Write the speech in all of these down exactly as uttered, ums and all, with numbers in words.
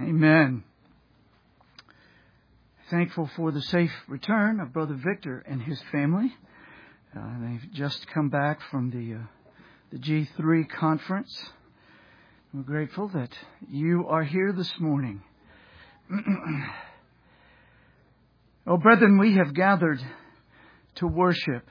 Amen. Thankful for the safe return of Brother Victor and his family. Uh, they've just come back from the uh, the G three conference. We're grateful that you are here this morning. Oh, brethren, we have gathered to worship.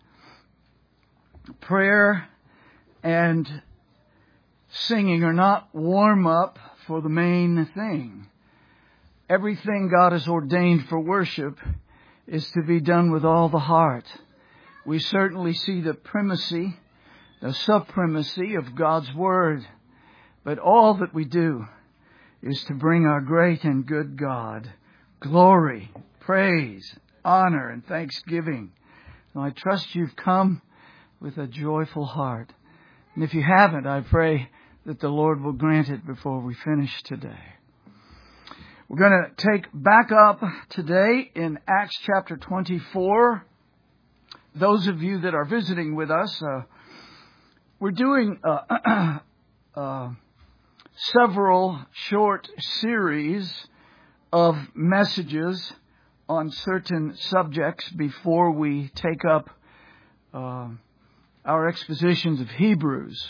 Prayer and singing are not warm up for the main thing. Everything God has ordained for worship is to be done with all the heart. We certainly see the primacy, the supremacy of God's Word. But all that we do is to bring our great and good God glory, praise, honor, and thanksgiving. And I trust you've come with a joyful heart. And if you haven't, I pray that the Lord will grant it before we finish today. We're going to take back up today in Acts chapter twenty-four. Those of you that are visiting with us, uh, we're doing uh, uh, several short series of messages on certain subjects before we take up uh, our expositions of Hebrews.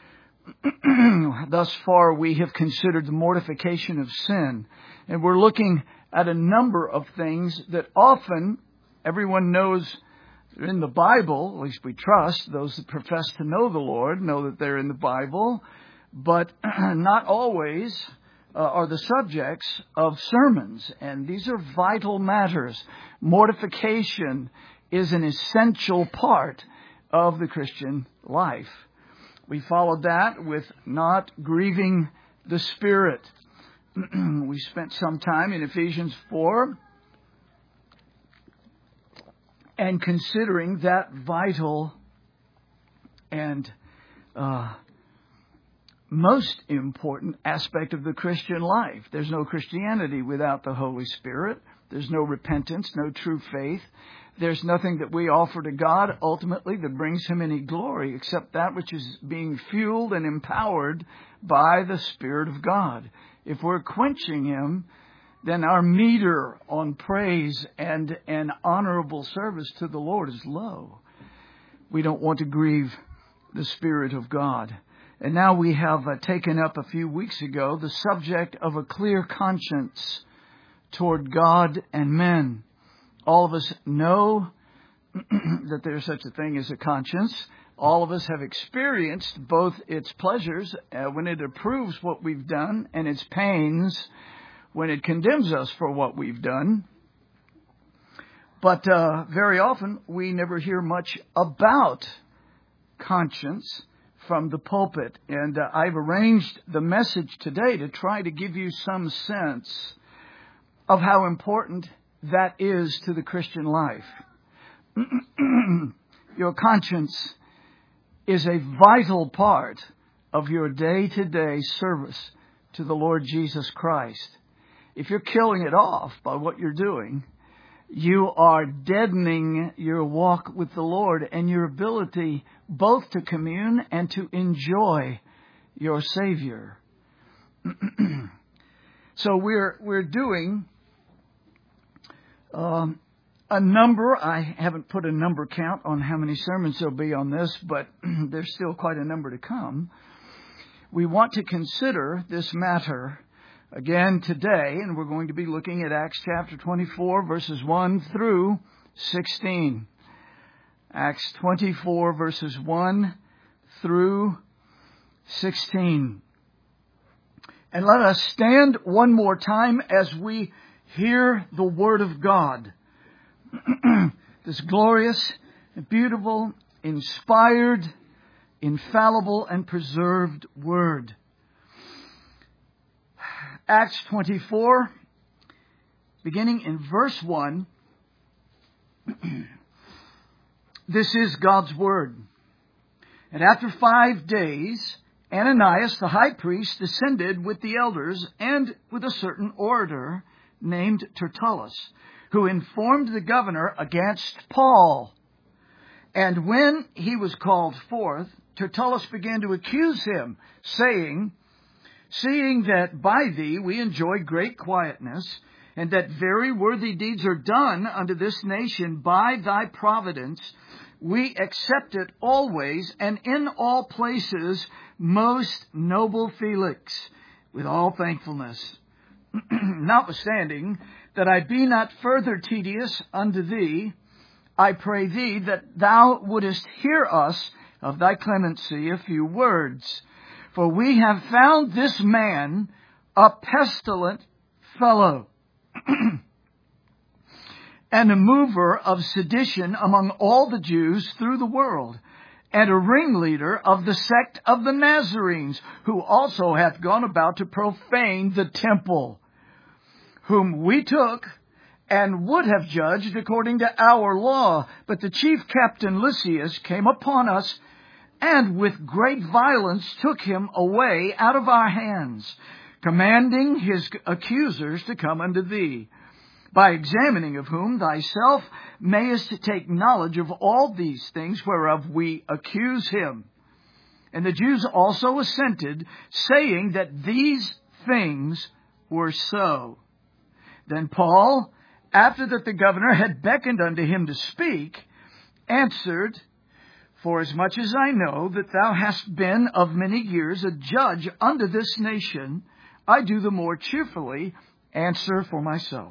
Thus far, we have considered the mortification of sin. And we're looking at a number of things that often everyone knows in the Bible, at least we trust. Those that profess to know the Lord know that they're in the Bible. But not always uh, are the subjects of sermons. And these are vital matters. Mortification is an essential part of the Christian life. We followed that with not grieving the Spirit. We spent some time in Ephesians four and considering that vital and uh, most important aspect of the Christian life. There's no Christianity without the Holy Spirit. There's no repentance, no true faith. There's nothing that we offer to God ultimately that brings Him any glory except that which is being fueled and empowered by the Spirit of God. If we're quenching Him, then our meter on praise and, and honorable service to the Lord is low. We don't want to grieve the Spirit of God. And now we have uh, taken up a few weeks ago the subject of a clear conscience toward God and men. All of us know that there's such a thing as a conscience. All of us have experienced both its pleasures uh, when it approves what we've done and its pains when it condemns us for what we've done. But uh, very often we never hear much about conscience from the pulpit. And uh, I've arranged the message today to try to give you some sense of how important that is to the Christian life. Your conscience is a vital part of your day-to-day service to the Lord Jesus Christ. If you're killing it off by what you're doing, you are deadening your walk with the Lord and your ability both to commune and to enjoy your Savior. So we're we're doing um, a number. I haven't put a number count on how many sermons there'll be on this, but there's still quite a number to come. We want to consider this matter again today, and we're going to be looking at Acts chapter twenty-four, verses one through sixteen. Acts twenty-four, verses one through sixteen. And let us stand one more time as we hear the Word of God. This glorious, beautiful, inspired, infallible, and preserved Word. Acts twenty-four, beginning in verse one. This is God's Word. And after five days, Ananias the high priest descended with the elders and with a certain orator named Tertullus, who informed the governor against Paul. And when he was called forth, Tertullus began to accuse him, saying, seeing that by thee we enjoy great quietness, and that very worthy deeds are done unto this nation by thy providence, we accept it always and in all places, most noble Felix, with all thankfulness. Notwithstanding that I be not further tedious unto thee, I pray thee that thou wouldest hear us of thy clemency a few words. For we have found this man a pestilent fellow, and a mover of sedition among all the Jews through the world, and a ringleader of the sect of the Nazarenes, who also hath gone about to profane the temple, whom we took and would have judged according to our law. But the chief captain Lysias came upon us, and with great violence took him away out of our hands, commanding his accusers to come unto thee, by examining of whom thyself mayest take knowledge of all these things whereof we accuse him. And the Jews also assented, saying that these things were so. Then Paul, after that the governor had beckoned unto him to speak, answered, Forasmuch as I know that thou hast been of many years a judge unto this nation, I do the more cheerfully answer for myself.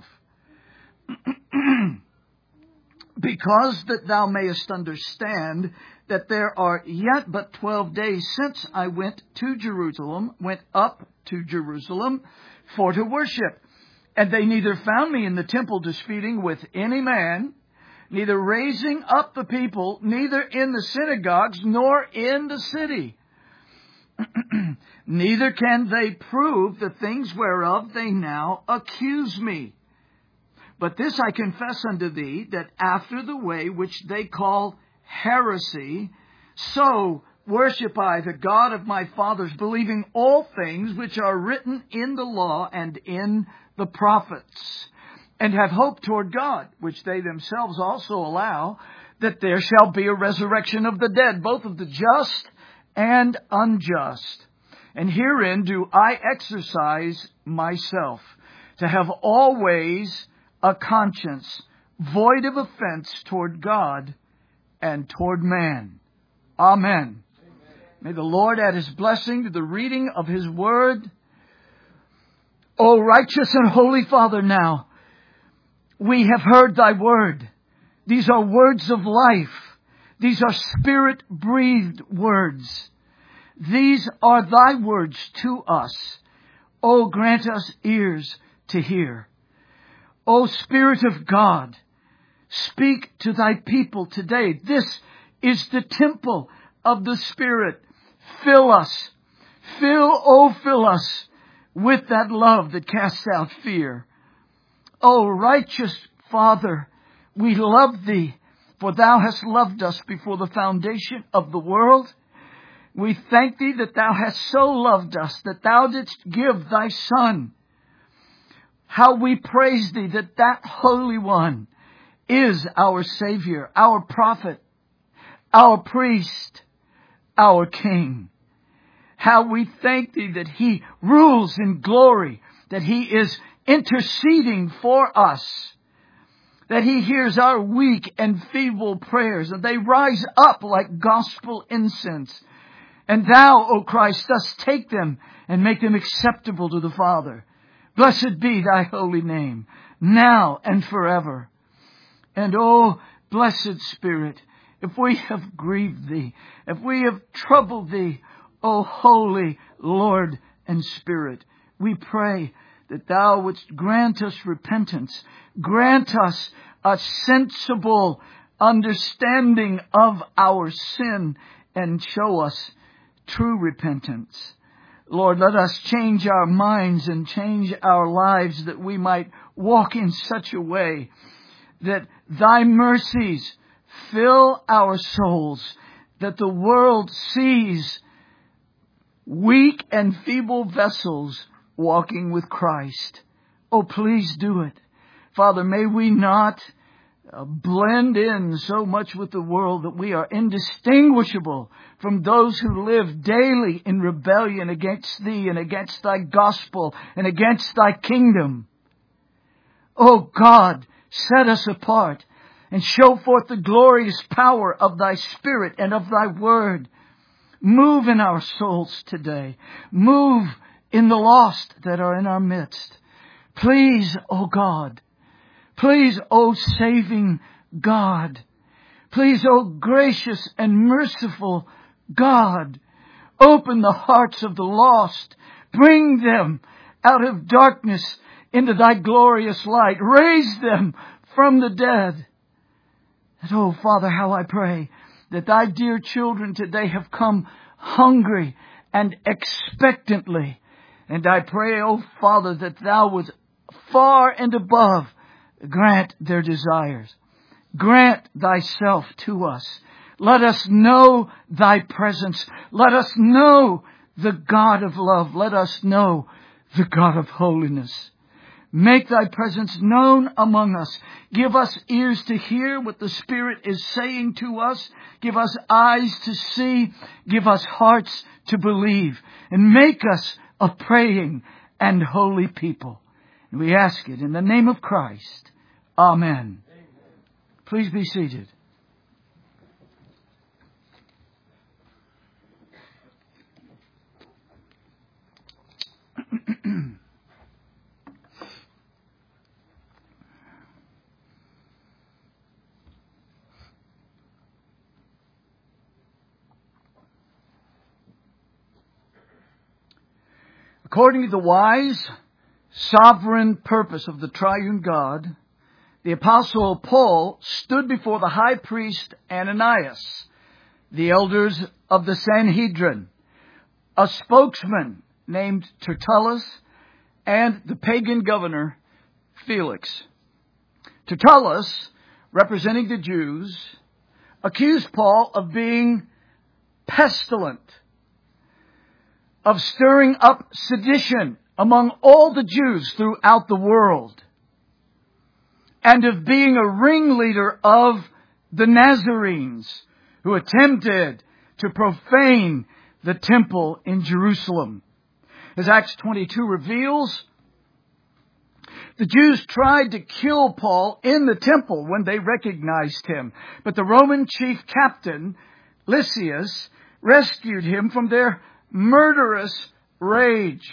Because that thou mayest understand that there are yet but twelve days since I went to Jerusalem, went up to Jerusalem for to worship. And they neither found me in the temple disputing with any man, neither raising up the people, neither in the synagogues, nor in the city. Neither can they prove the things whereof they now accuse me. But this I confess unto thee, that after the way which they call heresy, so worship I the God of my fathers, believing all things which are written in the law and in the prophets, and have hope toward God, which they themselves also allow, that there shall be a resurrection of the dead, both of the just and unjust. And herein do I exercise myself, to have always a conscience void of offense toward God and toward man. Amen. Amen. May the Lord add his blessing to the reading of his word. O righteous and holy Father, now we have heard thy word. These are words of life. These are spirit-breathed words. These are thy words to us. O grant us ears to hear. O Spirit of God, speak to thy people today. This is the temple of the Spirit. Fill us. Fill, oh, fill us with that love that casts out fear. O righteous Father, we love thee, for thou hast loved us before the foundation of the world. We thank thee that thou hast so loved us, that thou didst give thy Son. How we praise thee that that Holy One is our Savior, our prophet, our priest, our King. How we thank thee that he rules in glory, that he is interceding for us, that he hears our weak and feeble prayers, and they rise up like gospel incense. And thou, O Christ, dost take them and make them acceptable to the Father. Blessed be thy holy name, now and forever. And O blessed Spirit, if we have grieved thee, if we have troubled thee, O holy Lord and Spirit, we pray that thou wouldst grant us repentance, grant us a sensible understanding of our sin, and show us true repentance. Lord, let us change our minds and change our lives, that we might walk in such a way that thy mercies fill our souls, that the world sees weak and feeble vessels walking with Christ. Oh, please do it. Father, may we not uh, blend in so much with the world that we are indistinguishable from those who live daily in rebellion against Thee and against Thy gospel and against Thy kingdom. Oh God, set us apart and show forth the glorious power of Thy Spirit and of Thy Word. Move in our souls today. Move in the lost that are in our midst. Please, O God. Please, O saving God. Please, O gracious and merciful God. Open the hearts of the lost. Bring them out of darkness into Thy glorious light. Raise them from the dead. And oh, Father, how I pray that Thy dear children today have come hungry and expectantly. And I pray, oh Father, that Thou would far and above grant their desires. Grant Thyself to us. Let us know Thy presence. Let us know the God of love. Let us know the God of holiness. Make Thy presence known among us. Give us ears to hear what the Spirit is saying to us. Give us eyes to see. Give us hearts to believe. And make us a praying and holy people. And we ask it in the name of Christ. Amen. Please be seated. According to the wise, sovereign purpose of the triune God, the Apostle Paul stood before the high priest Ananias, the elders of the Sanhedrin, a spokesman named Tertullus, and the pagan governor Felix. Tertullus, representing the Jews, accused Paul of being pestilent, of stirring up sedition among all the Jews throughout the world, and of being a ringleader of the Nazarenes who attempted to profane the temple in Jerusalem. As Acts twenty-two reveals, the Jews tried to kill Paul in the temple when they recognized him, but the Roman chief captain, Lysias, rescued him from their murderous rage.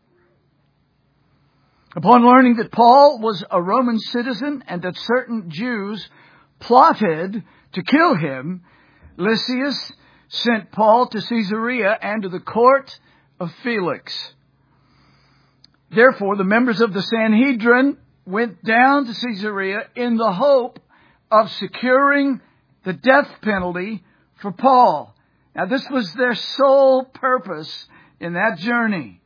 Upon learning that Paul was a Roman citizen and that certain Jews plotted to kill him, Lysias sent Paul to Caesarea and to the court of Felix. Therefore, the members of the Sanhedrin went down to Caesarea in the hope of securing the death penalty for Paul. Now, this was their sole purpose in that journey.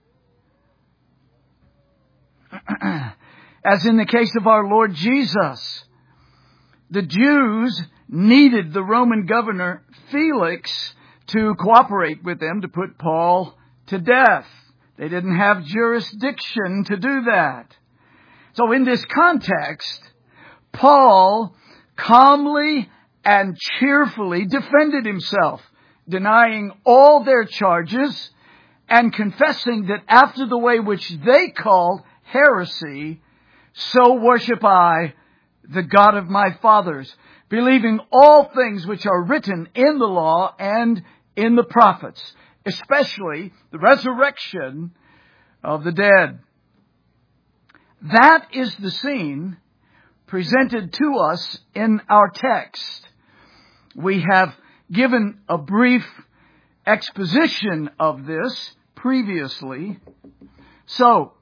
As in the case of our Lord Jesus, the Jews needed the Roman governor Felix to cooperate with them to put Paul to death. They didn't have jurisdiction to do that. So in this context, Paul calmly and cheerfully defended himself, denying all their charges and confessing that after the way which they called heresy, so worship I the God of my fathers, believing all things which are written in the law and in the prophets, especially the resurrection of the dead. That is the scene presented to us in our text. We have given a brief exposition of this previously. So,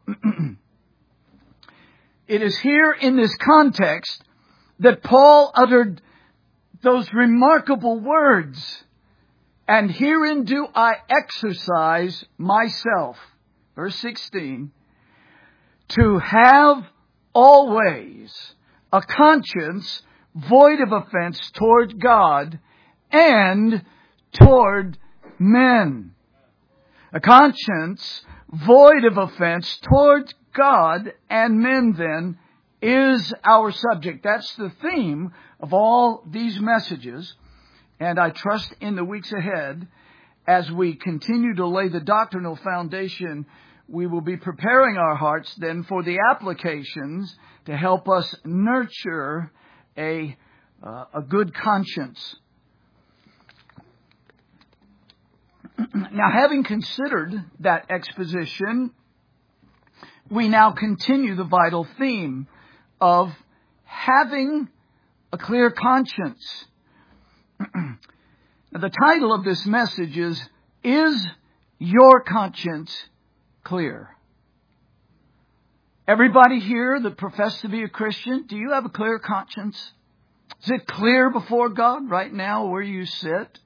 it is here in this context that Paul uttered those remarkable words, and herein do I exercise myself, verse sixteen, to have always a conscience void of offense toward God and toward men. A conscience void of offense toward God and men then is our subject. That's the theme of all these messages. And I trust in the weeks ahead, as we continue to lay the doctrinal foundation, we will be preparing our hearts then for the applications to help us nurture a, uh, a good conscience. Now, having considered that exposition, we now continue the vital theme of having a clear conscience. The title of this message is, Is Your Conscience Clear? Everybody here that profess to be a Christian, do you have a clear conscience? Is it clear before God right now where you sit?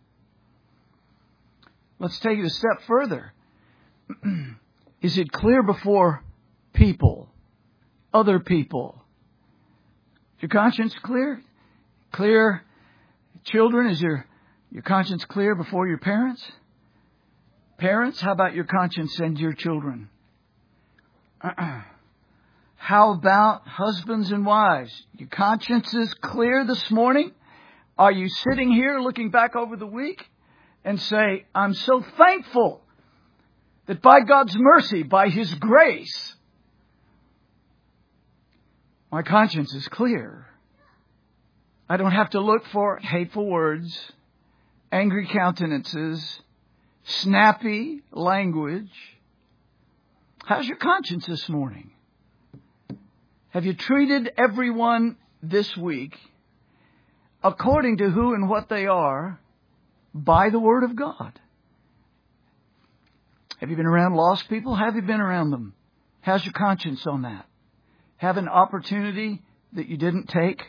Let's take it a step further. Is it clear before people, other people? Is your conscience clear? Clear, children, is your, your conscience clear before your parents? Parents, how about your conscience and your children? Uh-uh. How about husbands and wives? Your conscience is clear this morning? Are you sitting here looking back over the week and say, I'm so thankful that by God's mercy, by His grace, my conscience is clear. I don't have to look for hateful words, angry countenances, snappy language. How's your conscience this morning? Have you treated everyone this week according to who and what they are by the Word of God? Have you been around lost people? Have you been around them? How's your conscience on that? Have an opportunity that you didn't take?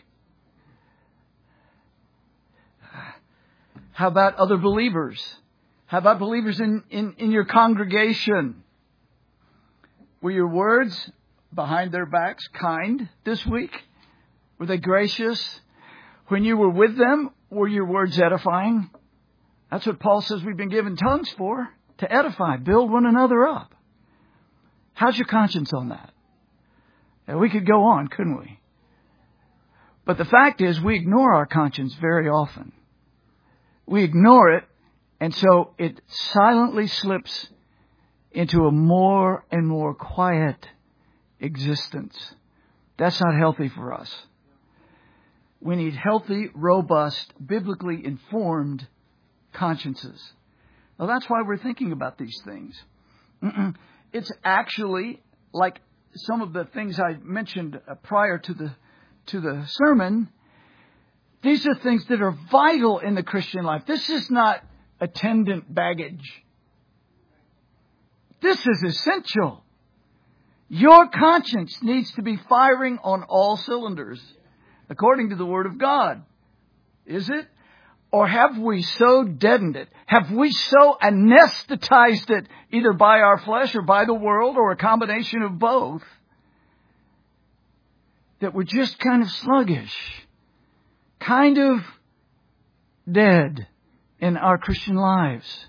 How about other believers? How about believers in, in, in your congregation? Were your words behind their backs kind this week? Were they gracious? When you were with them, were your words edifying? That's what Paul says we've been given tongues for, to edify, build one another up. How's your conscience on that? Now, we could go on, couldn't we? But the fact is, we ignore our conscience very often. We ignore it, and so it silently slips into a more and more quiet existence. That's not healthy for us. We need healthy, robust, biblically informed consciences. Well, that's why we're thinking about these things. Mm-mm. It's actually like some of the things I mentioned prior to the to the sermon. These are things that are vital in the Christian life. This is not attendant baggage. This is essential. Your conscience needs to be firing on all cylinders, according to the Word of God. Is it? Or have we so deadened it? Have we so anesthetized it, either by our flesh or by the world, or a combination of both, that we're just kind of sluggish, kind of dead in our Christian lives?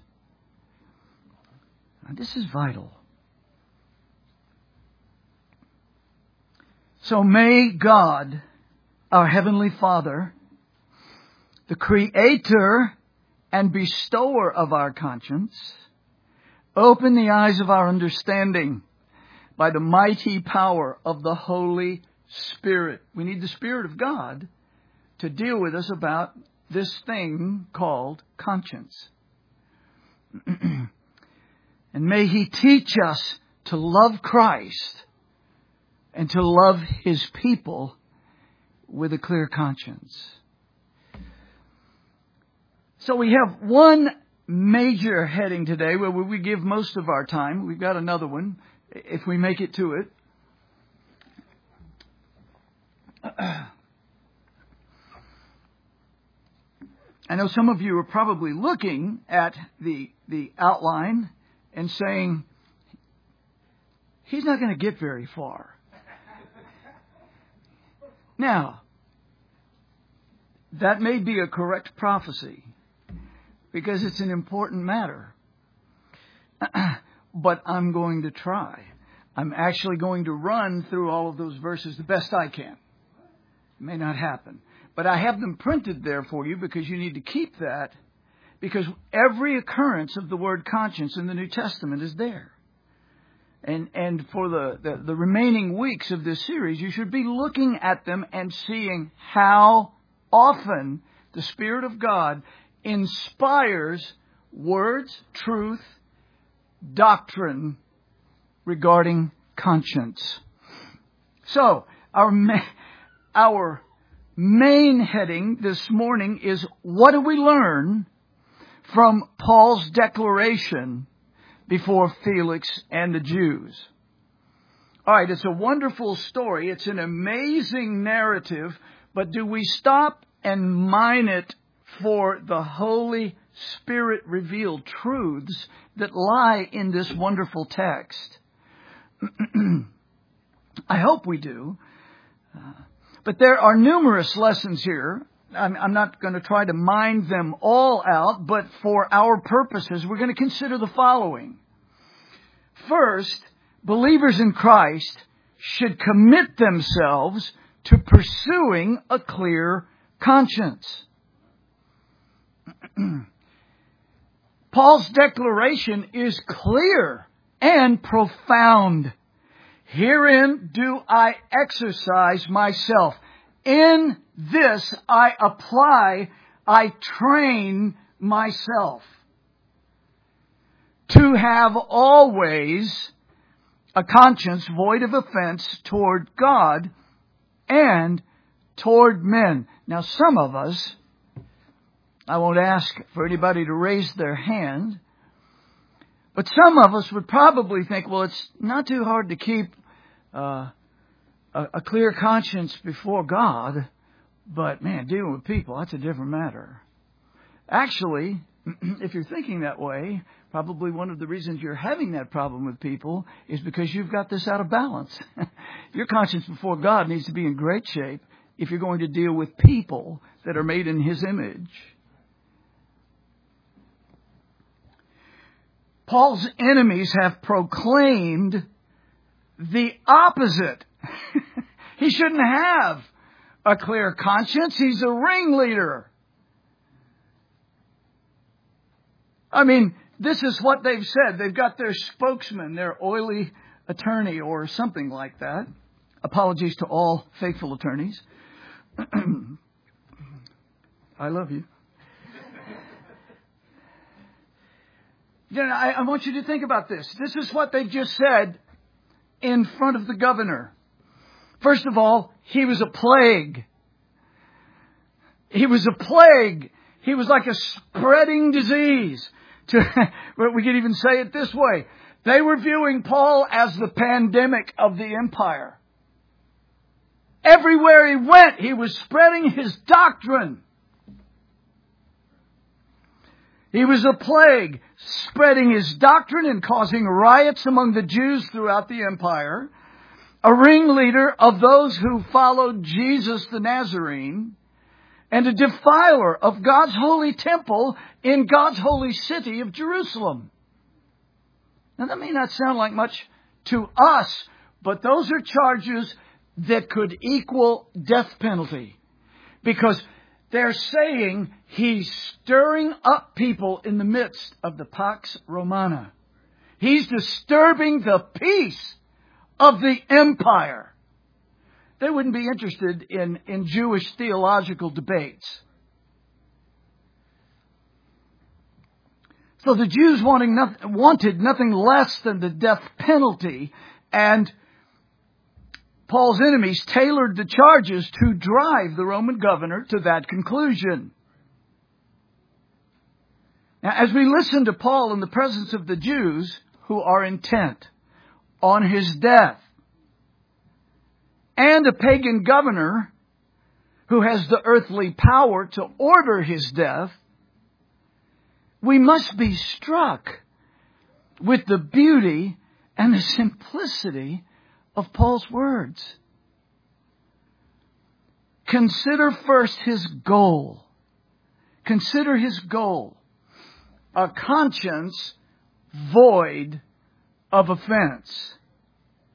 Now, this is vital. So may God, our Heavenly Father, the Creator and bestower of our conscience, open the eyes of our understanding by the mighty power of the Holy Spirit. We need the Spirit of God to deal with us about this thing called conscience. And may He teach us to love Christ and to love His people with a clear conscience. So we have one major heading today where we give most of our time. We've got another one, if we make it to it. I know some of you are probably looking at the the outline and saying, he's not going to get very far. Now, that may be a correct prophecy, because it's an important matter. But I'm going to try. I'm actually going to run through all of those verses the best I can. It may not happen. But I have them printed there for you because you need to keep that, because every occurrence of the word conscience in the New Testament is there. And and for the, the, the remaining weeks of this series, you should be looking at them and seeing how often the Spirit of God inspires words, truth, doctrine regarding conscience. So, our ma- our main heading this morning is, what do we learn from Paul's declaration before Felix and the Jews? All right, it's a wonderful story. It's an amazing narrative, but do we stop and mine it for the Holy Spirit revealed truths that lie in this wonderful text? I hope we do. Uh, but there are numerous lessons here. I'm, I'm not going to try to mine them all out, but for our purposes, we're going to consider the following. First, believers in Christ should commit themselves to pursuing a clear conscience. Paul's declaration is clear and profound. Herein do I exercise myself. In this I apply, I train myself to have always a conscience void of offense toward God and toward men. Now, some of us, I won't ask for anybody to raise their hand, but some of us would probably think, well, it's not too hard to keep uh, a, a clear conscience before God, but man, dealing with people, that's a different matter. Actually, if you're thinking that way, probably one of the reasons you're having that problem with people is because you've got this out of balance. Your conscience before God needs to be in great shape if you're going to deal with people that are made in His image. Paul's enemies have proclaimed the opposite. He shouldn't have a clear conscience. He's a ringleader. I mean, this is what they've said. They've got their spokesman, their oily attorney or something like that. Apologies to all faithful attorneys. I love you. You know, I, I want you to think about this. This is what they've just said in front of the governor. First of all, he was a plague. He was a plague. He was like a spreading disease. To, we could even say it this way. They were viewing Paul as the pandemic of the empire. Everywhere he went, he was spreading his doctrine. He was a plague, spreading his doctrine and causing riots among the Jews throughout the empire. A ringleader of those who followed Jesus the Nazarene. And a defiler of God's holy temple in God's holy city of Jerusalem. Now that may not sound like much to us, but those are charges that could equal death penalty. Because they're saying he's stirring up people in the midst of the Pax Romana. He's disturbing the peace of the empire. They wouldn't be interested in, in Jewish theological debates. So the Jews wanting nothing, wanted nothing less than the death penalty, and Paul's enemies tailored the charges to drive the Roman governor to that conclusion. Now, as we listen to Paul in the presence of the Jews who are intent on his death, and a pagan governor who has the earthly power to order his death, we must be struck with the beauty and the simplicity of Paul's words. Consider first his goal. Consider his goal. A conscience void of offense.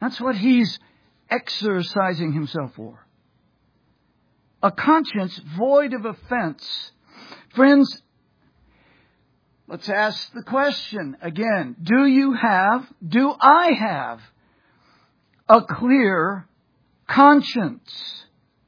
That's what he's exercising himself for. A conscience void of offense. Friends, let's ask the question again. Do you have, do I have a clear conscience?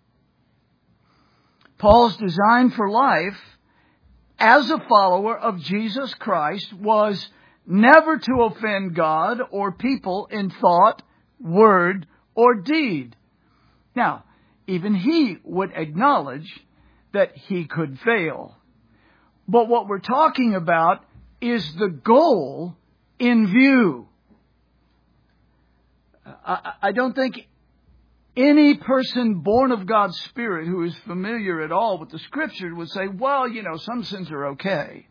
Paul's design for life as a follower of Jesus Christ was never to offend God or people in thought, word, or deed. Now, even he would acknowledge that he could fail. But what we're talking about is the goal in view. I, I don't think any person born of God's Spirit who is familiar at all with the Scripture would say, well, you know, some sins are okay.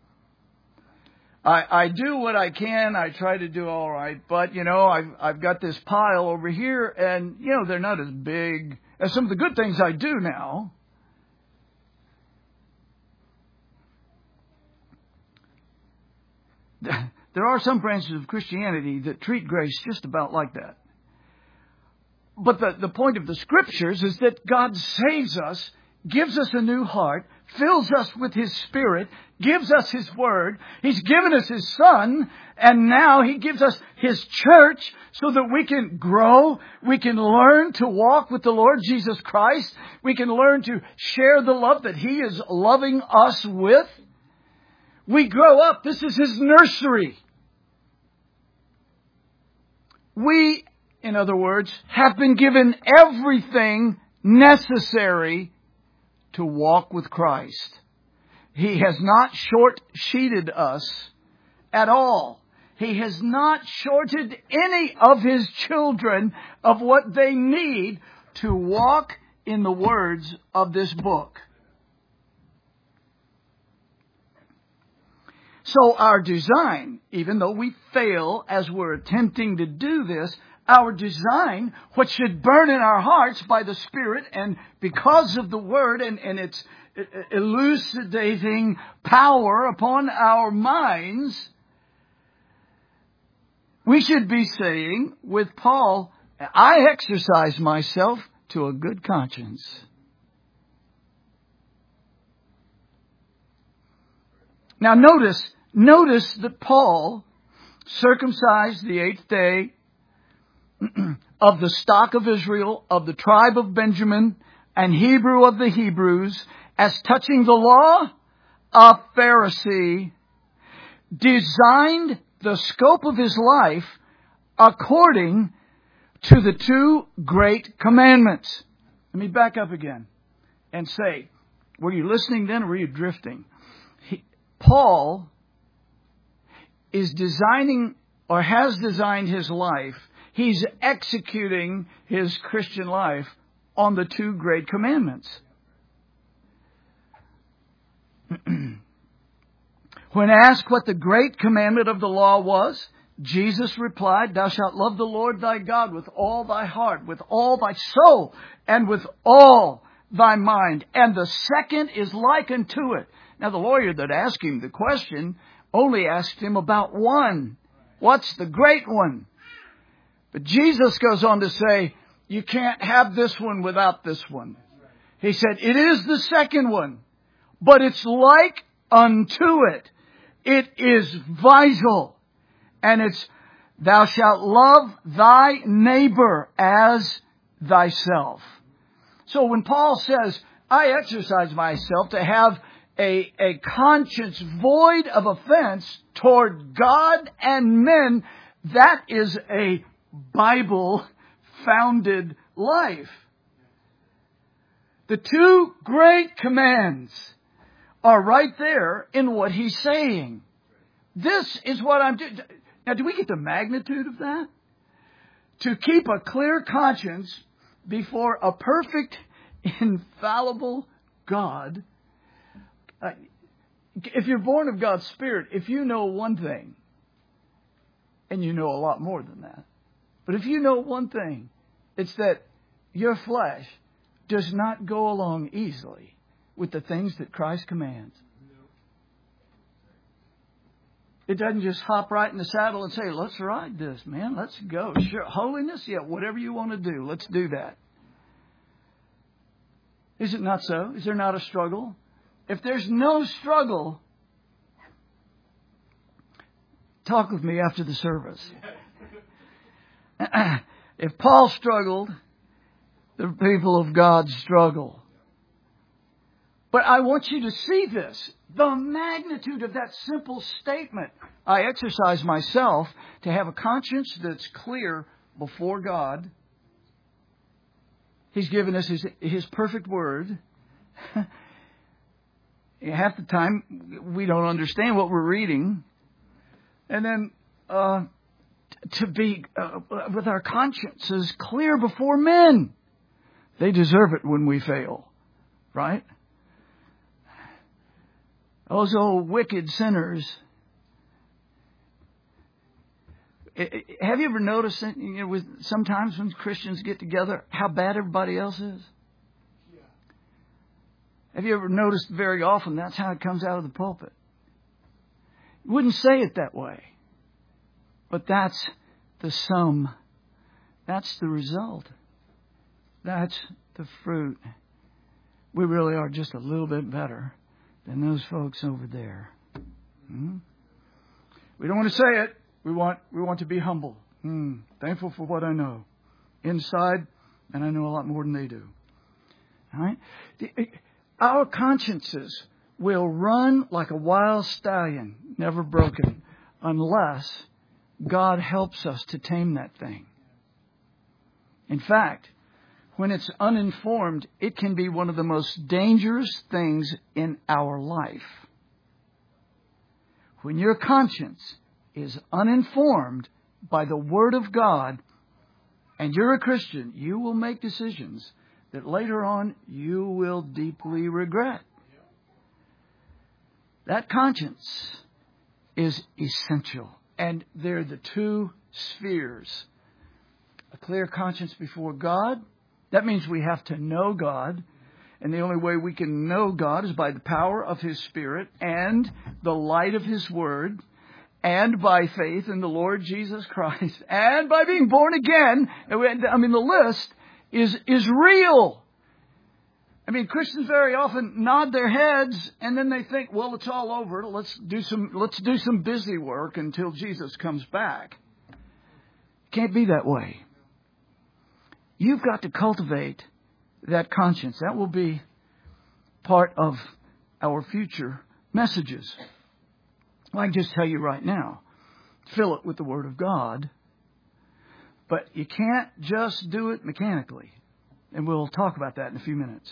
I, I do what I can. I try to do all right. But, you know, I've, I've got this pile over here and, you know, they're not as big as some of the good things I do now. There are some branches of Christianity that treat grace just about like that. But the, the point of the Scriptures is that God saves us, gives us a new heart, fills us with His Spirit, gives us His Word. He's given us His Son, and now He gives us His church so that we can grow. We can learn to walk with the Lord Jesus Christ. We can learn to share the love that He is loving us with. We grow up. This is His nursery. We, in other words, have been given everything necessary to walk with Christ. He has not short-sheeted us at all. He has not shorted any of His children of what they need to walk in the words of this book. So our design, even though we fail as we're attempting to do this, our design, what should burn in our hearts by the Spirit and because of the Word and, and its elucidating power upon our minds, we should be saying with Paul, I exercise myself to a good conscience. Now notice, notice that Paul circumcised the eighth day of the stock of Israel, of the tribe of Benjamin, and Hebrew of the Hebrews, as touching the law, a Pharisee, designed the scope of his life according to the two great commandments. Let me back up again and say, were you listening then or were you drifting? He, Paul is designing or has designed his life. He's executing his Christian life on the two great commandments. When asked what the great commandment of the law was, Jesus replied, Thou shalt love the Lord thy God with all thy heart, with all thy soul, and with all thy mind. And the second is like unto it. Now the lawyer that asked him the question only asked him about one. What's the great one? But Jesus goes on to say, you can't have this one without this one. He said, it is the second one, but it's like unto it. It is vital. And it's, thou shalt love thy neighbor as thyself. So when Paul says, I exercise myself to have a, a conscience void of offense toward God and men, that is a Bible-founded life. The two great commands are right there in what he's saying. This is what I'm doing. Now, do we get the magnitude of that? To keep a clear conscience before a perfect, infallible God. Uh, if you're born of God's Spirit, if you know one thing, and you know a lot more than that, but if you know one thing, it's that your flesh does not go along easily with the things that Christ commands. It doesn't just hop right in the saddle and say, let's ride this, man. Let's go. Sure. Holiness? Yeah, whatever you want to do. Let's do that. Is it not so? Is there not a struggle? If there's no struggle, talk with me after the service. If Paul struggled, the people of God struggle. But I want you to see this. The magnitude of that simple statement. I exercise myself to have a conscience that's clear before God. He's given us His, his perfect word. Half the time we don't understand what we're reading. And then uh, to be uh, with our consciences clear before men. They deserve it when we fail. Right? Those old wicked sinners. Have you ever noticed that, you know, with, sometimes when Christians get together, how bad everybody else is? Yeah. Have you ever noticed very often that's how it comes out of the pulpit? You wouldn't say it that way. But that's the sum. That's the result. That's the fruit. We really are just a little bit better than those folks over there. Hmm? We don't want to say it. We want we want to be humble. Hmm. Thankful for what I know. Inside, and I know a lot more than they do. All right? The, our consciences will run like a wild stallion, never broken, unless God helps us to tame that thing. In fact, when it's uninformed, it can be one of the most dangerous things in our life. When your conscience is uninformed by the Word of God, and you're a Christian, you will make decisions that later on you will deeply regret. That conscience is essential. And they're the two spheres. A clear conscience before God. That means we have to know God. And the only way we can know God is by the power of His Spirit and the light of His Word. And by faith in the Lord Jesus Christ. And by being born again. I mean, the list is, is real. I mean, Christians very often nod their heads and then they think, well, it's all over. Let's do some, let's do some busy work until Jesus comes back. Can't be that way. You've got to cultivate that conscience. That will be part of our future messages. Well, I can just tell you right now, fill it with the Word of God, but you can't just do it mechanically. And we'll talk about that in a few minutes.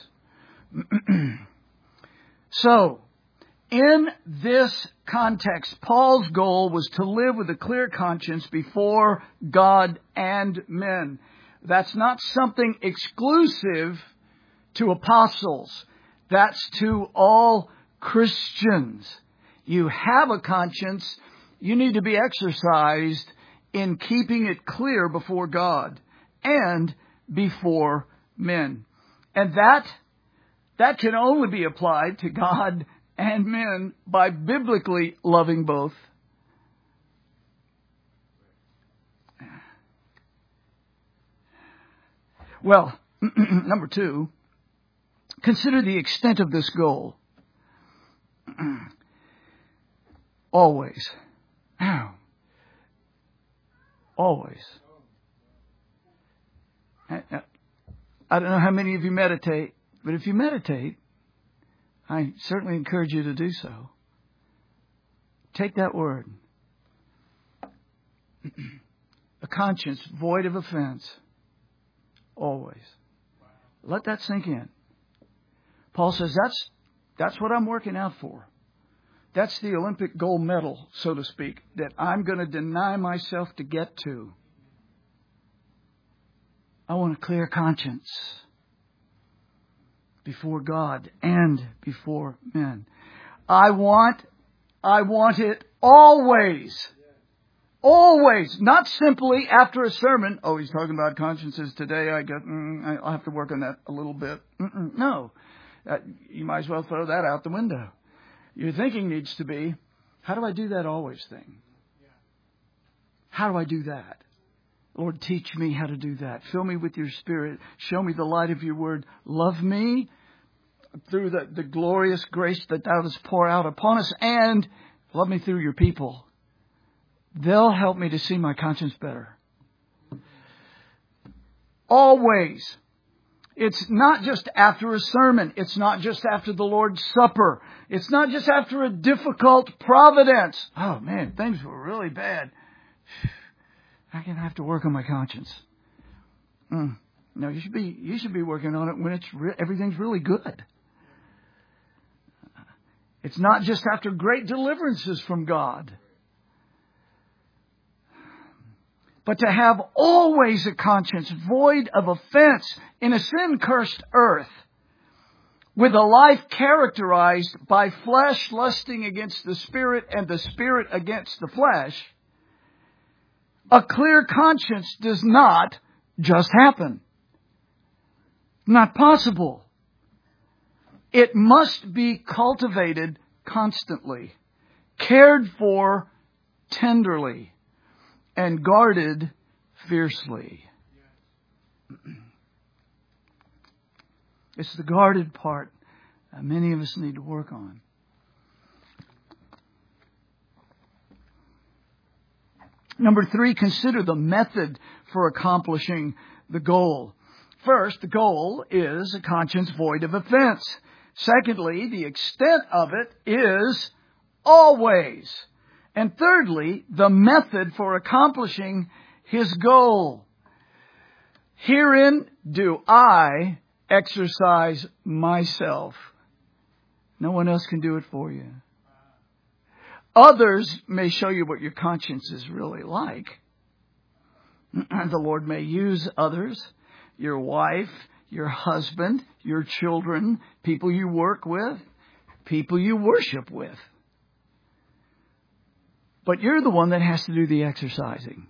So, in this context, Paul's goal was to live with a clear conscience before God and men. That's not something exclusive to apostles. That's to all Christians. You have a conscience. You need to be exercised in keeping it clear before God and before men. And that That can only be applied to God and men by biblically loving both. Well, number two, consider the extent of this goal. Always. Always. I don't know how many of you meditate. But if you meditate, I certainly encourage you to do so. Take that word. A conscience void of offense. Always. Let that sink in. Paul says that's that's what I'm working out for. That's the Olympic gold medal, so to speak, that I'm going to deny myself to get to. I want a clear conscience before God and before men. I want, I want it always. Always. Not simply after a sermon. Oh, he's talking about consciences today. I got, mm, I'll have to work on that a little bit. Mm-mm, no. Uh, you might as well throw that out the window. Your thinking needs to be, How do I do that always thing? How do I do that? Lord, teach me how to do that. Fill me with your Spirit. Show me the light of your word. Love me through the, the glorious grace that thou dost pour out upon us, and love me through your people. They'll help me to see my conscience better. Always. It's not just after a sermon. It's not just after the Lord's Supper. It's not just after a difficult providence. Oh man, things were really bad. I'm going to have to work on my conscience. Mm. No, you should be you should be working on it when it's re- everything's really good. It's not just after great deliverances from God. But to have always a conscience void of offense in a sin-cursed earth, with a life characterized by flesh lusting against the Spirit and the Spirit against the flesh, a clear conscience does not just happen. Not possible. It must be cultivated constantly, cared for tenderly, and guarded fiercely. It's the guarded part that many of us need to work on. Number three, consider the method for accomplishing the goal. First, the goal is a conscience void of offense. Secondly, the extent of it is always. And thirdly, the method for accomplishing his goal. Herein do I exercise myself. No one else can do it for you. Others may show you what your conscience is really like. The Lord may use others, your wife, your husband, your children, people you work with, people you worship with. But you're the one that has to do the exercising.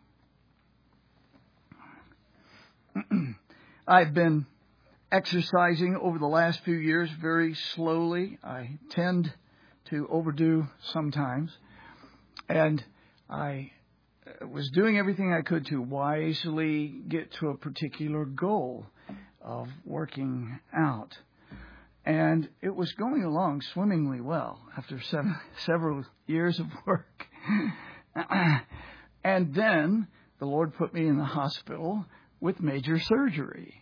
I've been exercising over the last few years very slowly. I tend to overdo sometimes. And I was doing everything I could to wisely get to a particular goal of working out. And it was going along swimmingly well after seven, several years of work. And then the Lord put me in the hospital with major surgery.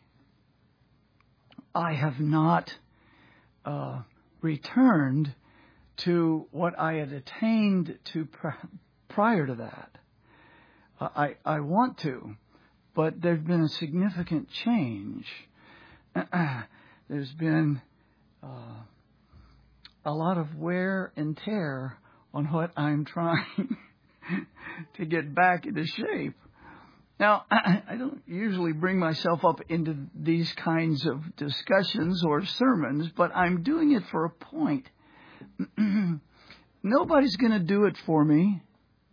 I have not uh, returned to what I had attained to pr- prior to that. Uh, I, I want to, but there's been a significant change. There's been uh, a lot of wear and tear on what I'm trying to get back into shape. Now, I don't usually bring myself up into these kinds of discussions or sermons, but I'm doing it for a point. Nobody's going to do it for me.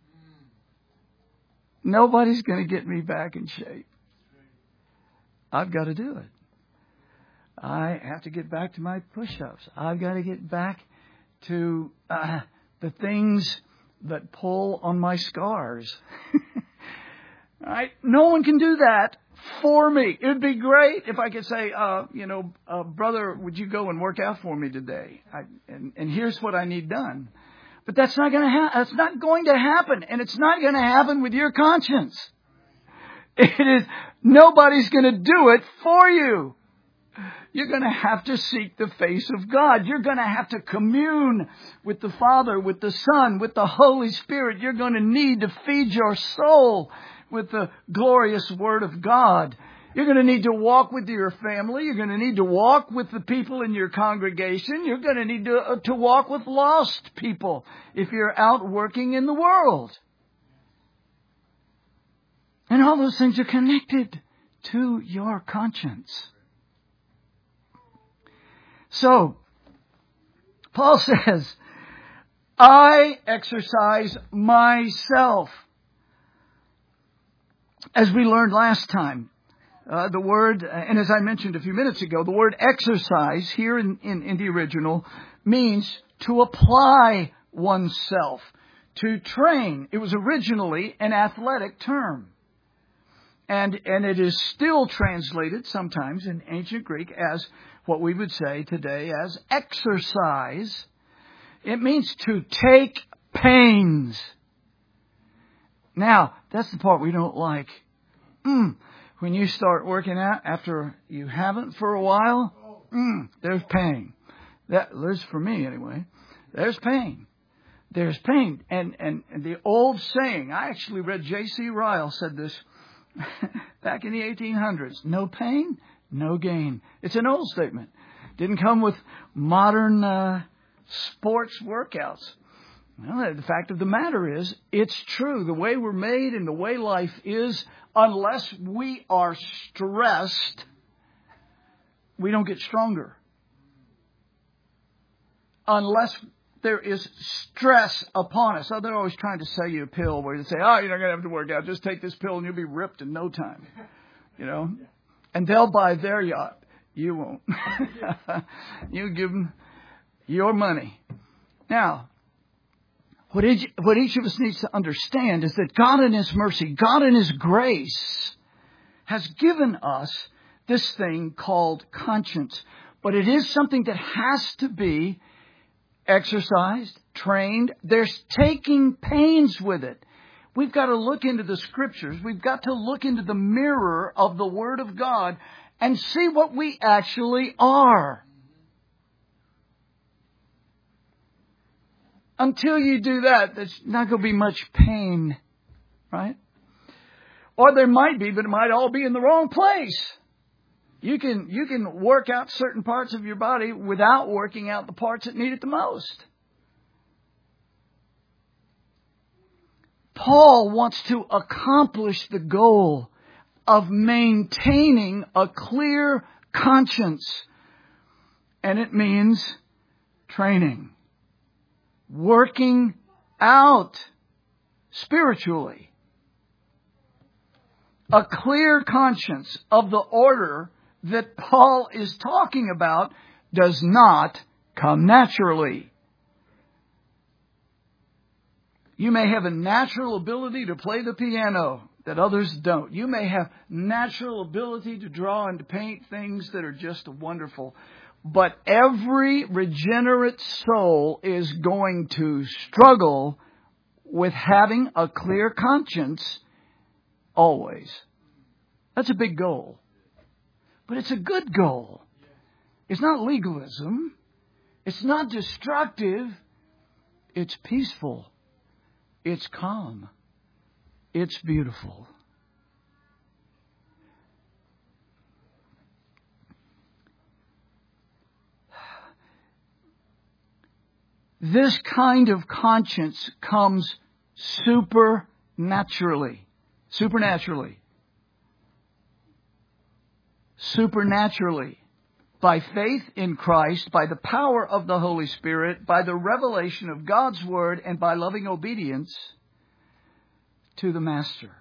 Nobody's going to get me back in shape. I've got to do it. I have to get back to my push-ups. I've got to get back to uh, the things that pull on my scars. Right? No one can do that for me. It would be great if I could say, uh, you know, uh, brother, would you go and work out for me today? I, and, and here's what I need done. But that's not going to ha- that's not going to happen, and it's not going to happen with your conscience. It is nobody's going to do it for you. You're going to have to seek the face of God. You're going to have to commune with the Father, with the Son, with the Holy Spirit. You're going to need to feed your soul with the glorious Word of God. You're going to need to walk with your family. You're going to need to walk with the people in your congregation. You're going to need to, uh, to walk with lost people if you're out working in the world. And all those things are connected to your conscience. So, Paul says, I exercise myself. As we learned last time, uh, the word, and as I mentioned a few minutes ago, the word exercise here in, in, in the original means to apply oneself, to train. It was originally an athletic term. And, and it is still translated sometimes in ancient Greek as what we would say today as exercise. It means to take pains. Now, that's the part we don't like. Mm, when you start working out after you haven't for a while, mm, there's pain. That, there's for me anyway. There's pain. There's pain. And, and, and the old saying, I actually read J C Ryle said this back in the eighteen hundreds. No pain, no gain. It's an old statement. Didn't come with modern uh, sports workouts. Well, the fact of the matter is, it's true. The way we're made and the way life is, unless we are stressed, we don't get stronger. Unless there is stress upon us. So they're always trying to sell you a pill where they say, oh, you're not going to have to work out. Just take this pill and you'll be ripped in no time. You know? And they'll buy their yacht. You won't. You give them your money. Now, what each, what each of us needs to understand is that God in His mercy, God in His grace, has given us this thing called conscience. But it is something that has to be exercised, trained. There's taking pains with it. We've got to look into the Scriptures. We've got to look into the mirror of the Word of God and see what we actually are. Until you do that, there's not going to be much pain, right? Or there might be, but it might all be in the wrong place. You can you can work out certain parts of your body without working out the parts that need it the most. Paul wants to accomplish the goal of maintaining a clear conscience. And it means training. Working out spiritually. A clear conscience of the order that Paul is talking about does not come naturally. You may have a natural ability to play the piano that others don't. You may have natural ability to draw and to paint things that are just wonderful. But every regenerate soul is going to struggle with having a clear conscience always. That's a big goal. But it's a good goal. It's not legalism. It's not destructive. It's peaceful. It's calm. It's beautiful. This kind of conscience comes supernaturally. Supernaturally. Supernaturally. By faith in Christ, by the power of the Holy Spirit, by the revelation of God's Word, and by loving obedience to the Master.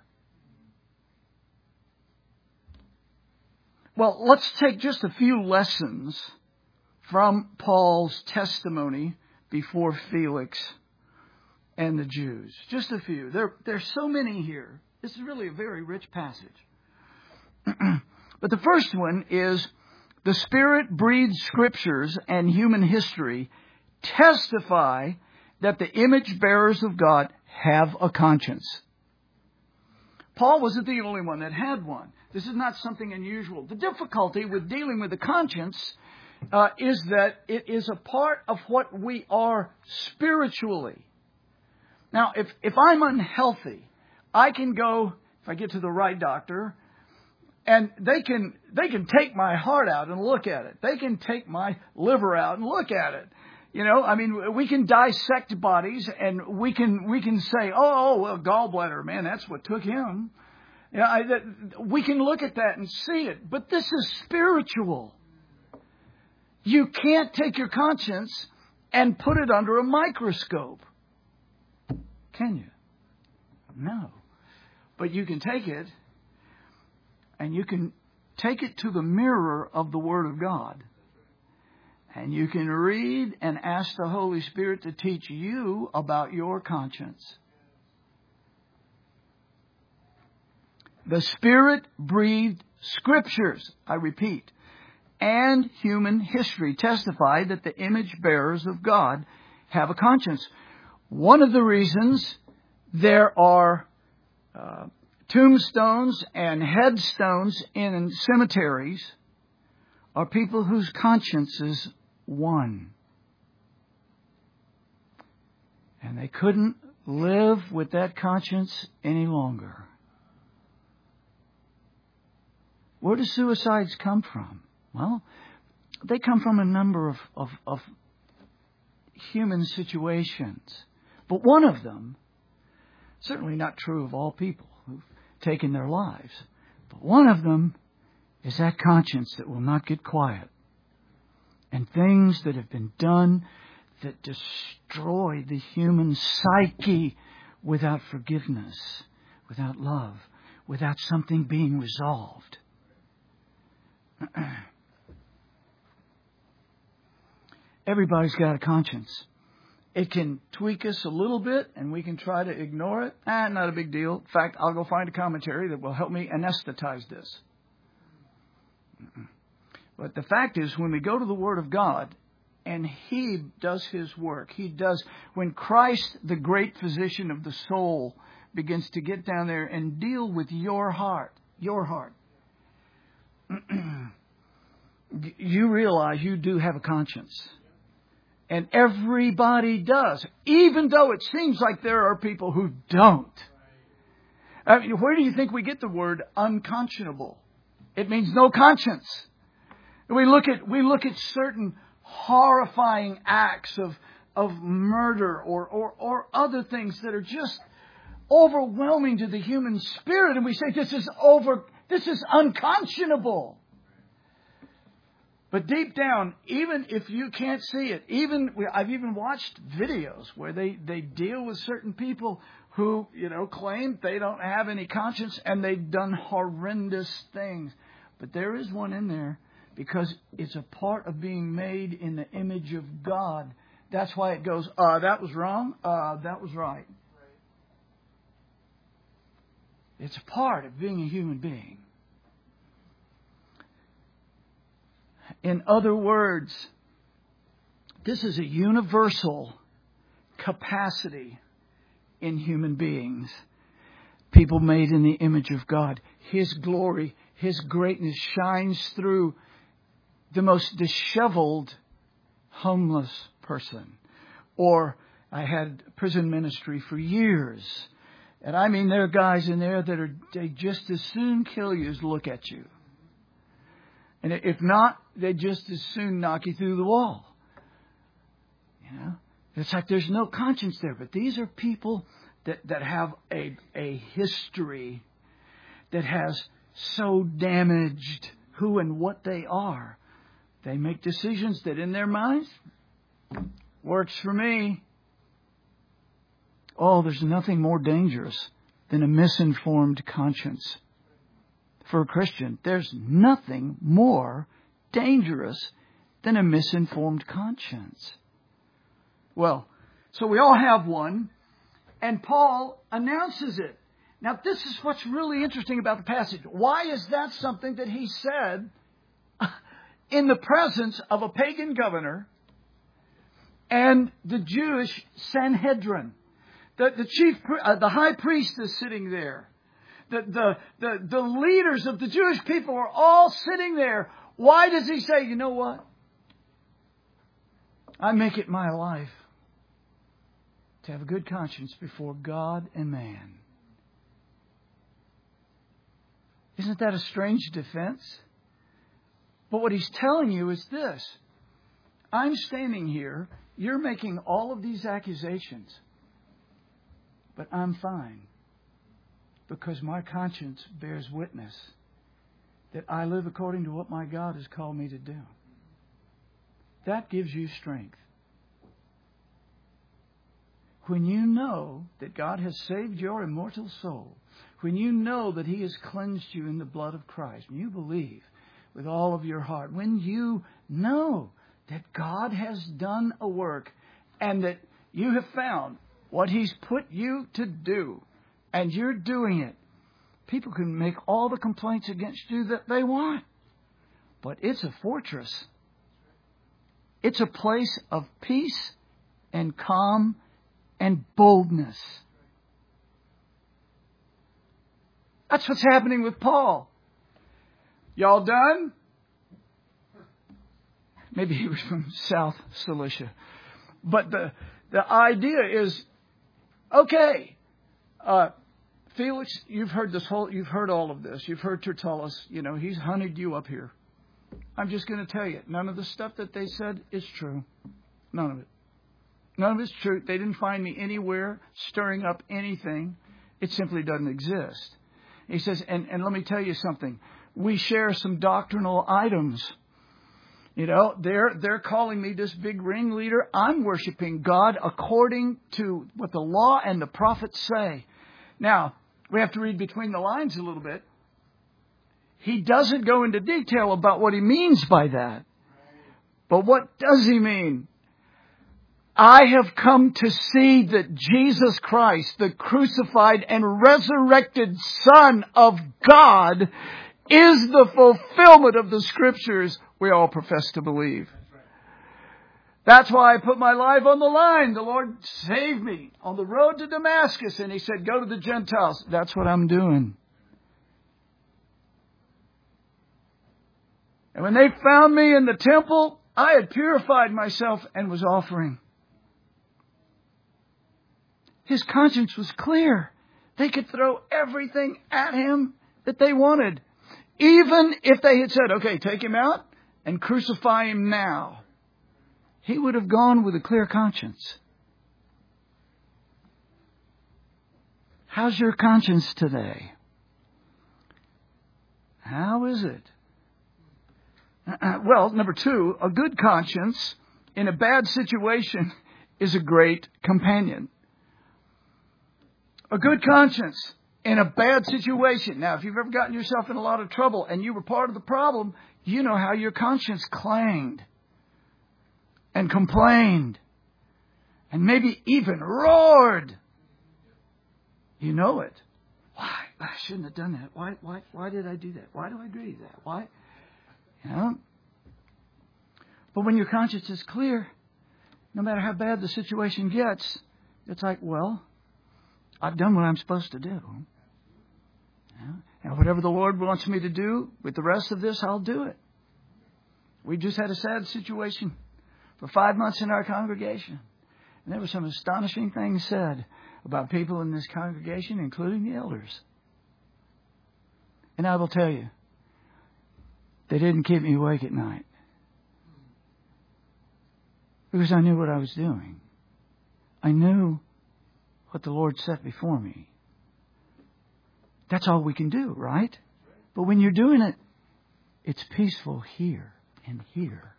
Well, let's take just a few lessons from Paul's testimony before Felix and the Jews. Just a few. There, there's so many here. This is really a very rich passage. But the first one is the Spirit-breathed Scriptures and human history testify that the image bearers of God have a conscience. Paul wasn't the only one that had one. This is not something unusual. The difficulty with dealing with the conscience uh, is that it is a part of what we are spiritually. Now, if, if I'm unhealthy, I can go, if I get to the right doctor, and they can they can take my heart out and look at it. They can take my liver out and look at it. You know, I mean, we can dissect bodies and we can we can say, oh, oh well, gallbladder, man, that's what took him. You know, I, that, we can look at that and see it. But this is spiritual. You can't take your conscience and put it under a microscope. Can you? No. But you can take it and you can take it to the mirror of the Word of God. And you can read and ask the Holy Spirit to teach you about your conscience. The Spirit-breathed Scriptures, I repeat, and human history testify that the image bearers of God have a conscience. One of the reasons there are uh, tombstones and headstones in cemeteries are people whose consciences won. And they couldn't live with that conscience any longer. Where do suicides come from? Well, they come from a number of, of, of human situations. But one of them, certainly not true of all people who've taken their lives, but one of them is that conscience that will not get quiet. And things that have been done that destroy the human psyche without forgiveness, without love, without something being resolved. Everybody's got a conscience. It can tweak us a little bit and we can try to ignore it. Ah, not a big deal. In fact, I'll go find a commentary that will help me anesthetize this. But the fact is, when we go to the Word of God and He does His work, He does, when Christ, the great physician of the soul, begins to get down there and deal with your heart, your heart, you realize you do have a conscience. And everybody does, even though it seems like there are people who don't. I mean, where do you think we get the word unconscionable? It means no conscience. We look at we look at certain horrifying acts of of murder or, or, or other things that are just overwhelming to the human spirit, and we say this is over this is unconscionable. But deep down, even if you can't see it, even I've even watched videos where they, they deal with certain people who, you know, claim they don't have any conscience and they've done horrendous things. But there is one in there because it's a part of being made in the image of God. That's why it goes, uh, that was wrong, uh, that was right. It's a part of being a human being. In other words, this is a universal capacity in human beings. People made in the image of God. His glory, His greatness shines through the most disheveled, homeless person. Or I had prison ministry for years. And I mean, there are guys in there that are they just as soon kill you as look at you. And if not, they just as soon knock you through the wall. You know, it's like there's no conscience there. But these are people that, that have a, a history that has so damaged who and what they are. They make decisions that in their minds, works for me. Oh, there's nothing more dangerous than a misinformed conscience. For a Christian, there's nothing more dangerous than a misinformed conscience. Well, so we all have one, and Paul announces it. Now, this is what's really interesting about the passage. Why is that something that he said in the presence of a pagan governor and the Jewish Sanhedrin? The, the chief, uh, the high priest is sitting there. The, the, the, the leaders of the Jewish people are all sitting there. Why does he say, you know what? I make it my life to have a good conscience before God and man. Isn't that a strange defense? But what he's telling you is this. I'm standing here. You're making all of these accusations. But I'm fine. Because my conscience bears witness that I live according to what my God has called me to do. That gives you strength. When you know that God has saved your immortal soul, when you know that He has cleansed you in the blood of Christ, and you believe with all of your heart, when you know that God has done a work and that you have found what He's put you to do and you're doing it, people can make all the complaints against you that they want. But it's a fortress. It's a place of peace and calm and boldness. That's what's happening with Paul. Y'all done? Maybe he was from South Cilicia. But the the idea is, okay, uh, Felix, you've heard this whole, you've heard all of this. You've heard Tertullus. You know, he's hunted you up here. I'm just going to tell you, none of the stuff that they said is true. None of it. None of it's true. They didn't find me anywhere stirring up anything. It simply doesn't exist. He says, and, and let me tell you something. We share some doctrinal items. You know, they're they're calling me this big ringleader. I'm worshiping God according to what the law and the prophets say. Now, we have to read between the lines a little bit. He doesn't go into detail about what he means by that. But what does he mean? I have come to see that Jesus Christ, the crucified and resurrected Son of God, is the fulfillment of the Scriptures we all profess to believe. That's why I put my life on the line. The Lord saved me on the road to Damascus. And He said, go to the Gentiles. That's what I'm doing. And when they found me in the temple, I had purified myself and was offering. His conscience was clear. They could throw everything at him that they wanted. Even if they had said, okay, take him out and crucify him now, he would have gone with a clear conscience. How's your conscience today? How is it? Uh, well, number two, a good conscience in a bad situation is a great companion. A good conscience in a bad situation. Now, if you've ever gotten yourself in a lot of trouble and you were part of the problem, you know how your conscience clanged and complained and maybe even roared. You know it. Why? I shouldn't have done that. Why, why, why did I do that? Why do I agree to that? Why? You know? But when your conscience is clear, no matter how bad the situation gets, it's like, well, I've done what I'm supposed to do. Yeah. And whatever the Lord wants me to do with the rest of this, I'll do it. We just had a sad situation for five months in our congregation. And there were some astonishing things said about people in this congregation, including the elders. And I will tell you, they didn't keep me awake at night. Because I knew what I was doing. I knew what the Lord set before me. That's all we can do, right? But when you're doing it, it's peaceful here and here.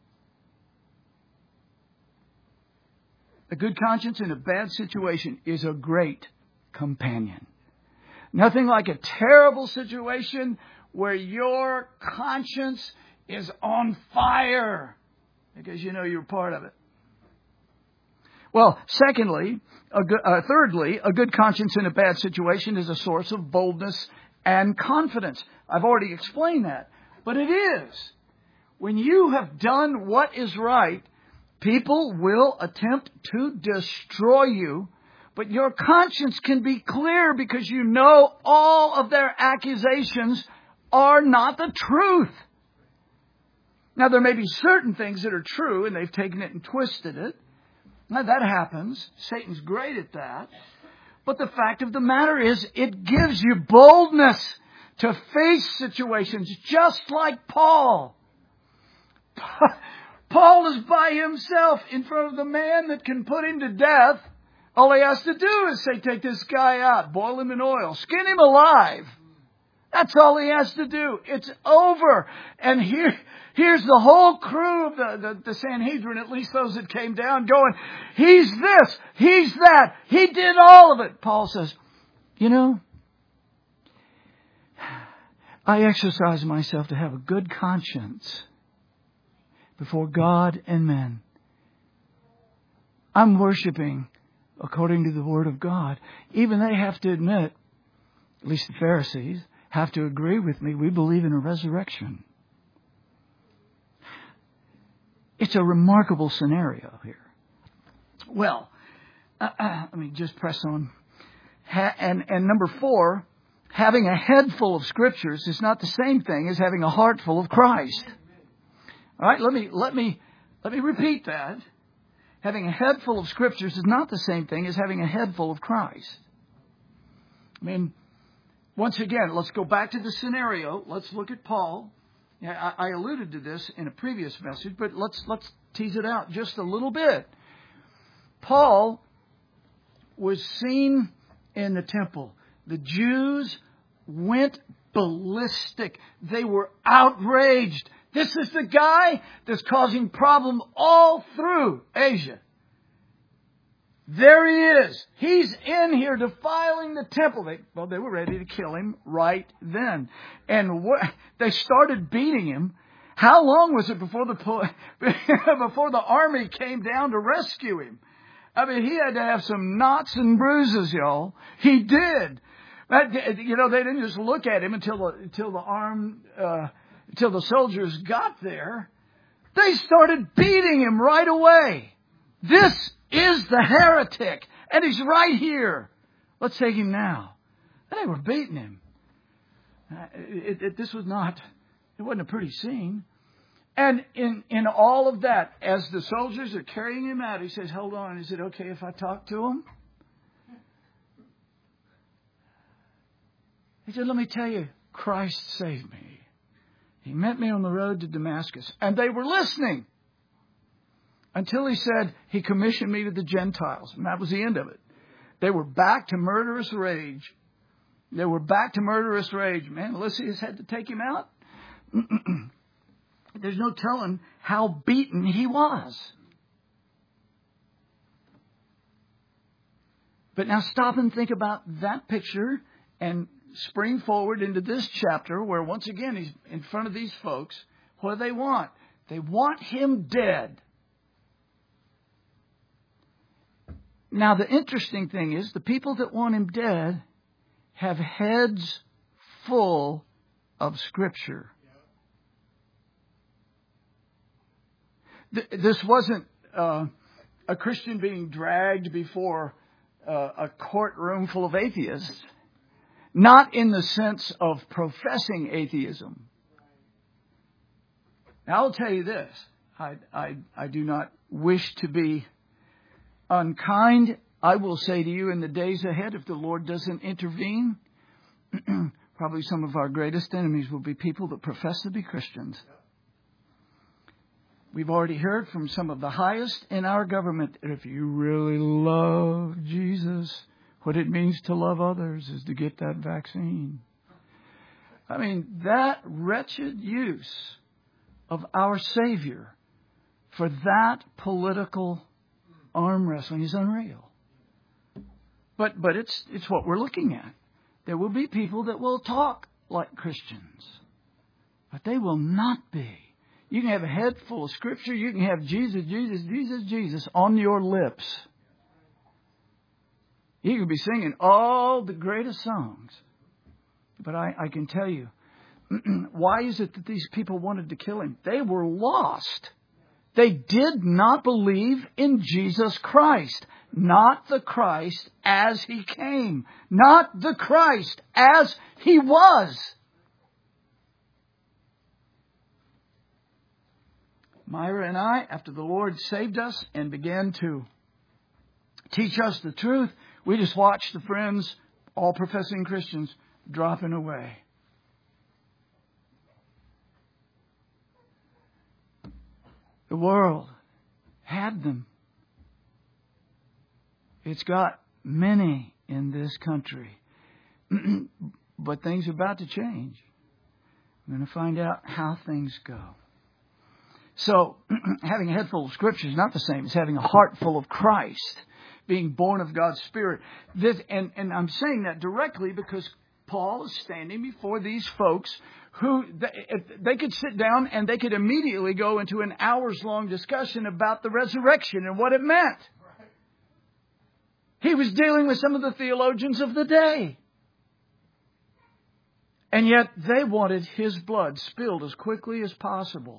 A good conscience in a bad situation is a great companion. Nothing like a terrible situation where your conscience is on fire because you know you're part of it. Well, secondly, a good, uh, thirdly, a good conscience in a bad situation is a source of boldness and confidence. I've already explained that. But it is. When you have done what is right, people will attempt to destroy you, but your conscience can be clear because you know all of their accusations are not the truth. Now, there may be certain things that are true, and they've taken it and twisted it. Now, that happens. Satan's great at that. But the fact of the matter is, it gives you boldness to face situations just like Paul. Paul is by himself in front of the man that can put him to death. All he has to do is say, take this guy out, boil him in oil, skin him alive. That's all he has to do. It's over. And here, here's the whole crew of the, the, the Sanhedrin, at least those that came down, going, he's this, he's that, he did all of it. Paul says, you know, I exercise myself to have a good conscience before God and men. I'm worshiping according to the Word of God. Even they have to admit, at least the Pharisees, have to agree with me. We believe in a resurrection. It's a remarkable scenario here. Well, uh, uh, let me just press on. Ha- and, and number four, having a head full of Scriptures is not the same thing as having a heart full of Christ. All right, let me let me let me repeat that. Having a head full of Scriptures is not the same thing as having a head full of Christ. I mean, once again, let's go back to the scenario. Let's look at Paul. I, I alluded to this in a previous message, but let's let's tease it out just a little bit. Paul was seen in the temple. The Jews went ballistic. They were outraged. This is the guy that's causing problem all through Asia. There he is. He's in here defiling the temple. They, well, they were ready to kill him right then. And wh- they started beating him. How long was it before the before the army came down to rescue him? I mean, he had to have some knots and bruises, y'all. He did. But, you know, they didn't just look at him until the, until the arm, uh, until the soldiers got there. They started beating him right away. This is the heretic, and he's right here. Let's take him now. And they were beating him. Uh, it, it, this was not, it wasn't a pretty scene. And in, in all of that, as the soldiers are carrying him out, he says, hold on, is it okay if I talk to him? He said, let me tell you, Christ saved me. He met me on the road to Damascus. And they were listening. Until he said, he commissioned me to the Gentiles. And that was the end of it. They were back to murderous rage. They were back to murderous rage. Man, Lysias had to take him out. There's no telling how beaten he was. But now stop and think about that picture and spring forward into this chapter where once again he's in front of these folks. What do they want? They want him dead. Now the interesting thing is the people that want him dead have heads full of Scripture. This wasn't uh, a Christian being dragged before uh, a courtroom full of atheists. Not in the sense of professing atheism. Now, I'll tell you this. I, I, I do not wish to be unkind. I will say to you in the days ahead, if the Lord doesn't intervene, probably some of our greatest enemies will be people that profess to be Christians. We've already heard from some of the highest in our government that if you really love Jesus, what it means to love others is to get that vaccine. I mean, that wretched use of our Savior for that political arm wrestling is unreal. But but it's it's what we're looking at. There will be people that will talk like Christians, but they will not be. You can have a head full of Scripture. You can have Jesus, Jesus, Jesus, Jesus on your lips. You can be singing all the greatest songs. But I, I can tell you, why is it that these people wanted to kill him? They were lost. They did not believe in Jesus Christ. Not the Christ as he came. Not the Christ as he was. Myra and I, after the Lord saved us and began to teach us the truth, we just watched the friends, all professing Christians, dropping away. The world had them. It's got many in this country. But things are about to change. I'm going to find out how things go. So, having a head full of Scripture is not the same as having a heart full of Christ, being born of God's Spirit. This, and, and I'm saying that directly because Paul is standing before these folks who they, they could sit down and they could immediately go into an hours long discussion about the resurrection and what it meant. He was dealing with some of the theologians of the day. And yet they wanted his blood spilled as quickly as possible.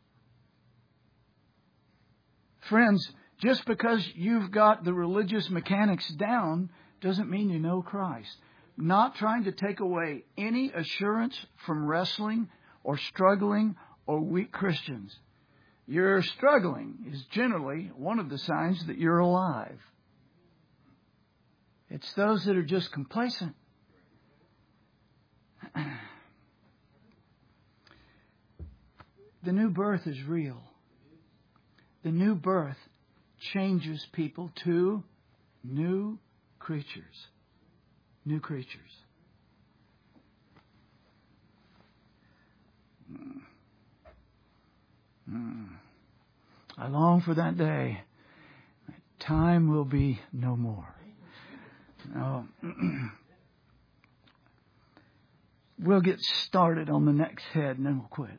Friends, just because you've got the religious mechanics down doesn't mean you know Christ. Not trying to take away any assurance from wrestling or struggling or weak Christians. Your struggling is generally one of the signs that you're alive. It's those that are just complacent. The new birth is real. The new birth changes people to new creatures. New creatures. Mm. Mm. I long for that day. Time will be no more. No. We'll get started on the next head and then we'll quit.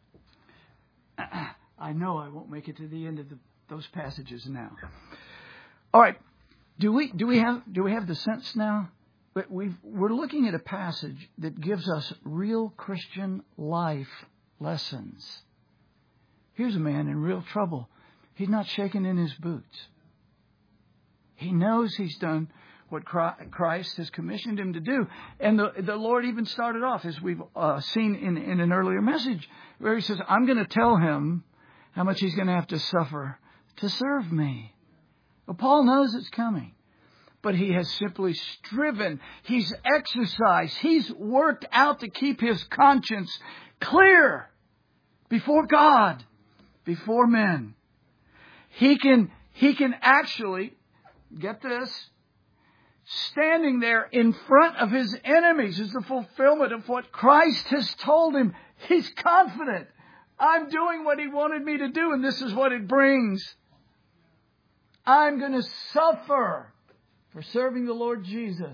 I know I won't make it to the end of the, those passages now. All right. Do we do we have do we have the sense now? But we've, we're looking at a passage that gives us real Christian life lessons. Here's a man in real trouble. He's not shaking in his boots. He knows he's done what Christ has commissioned him to do. And the, the Lord even started off, as we've uh, seen in, in an earlier message, where he says, I'm going to tell him how much he's going to have to suffer to serve me. Well, Paul knows it's coming. But he has simply striven. He's exercised. He's worked out to keep his conscience clear before God, before men. He can, he can actually, get this, standing there in front of his enemies is the fulfillment of what Christ has told him. He's confident. I'm doing what he wanted me to do, and this is what it brings. I'm going to suffer for serving the Lord Jesus.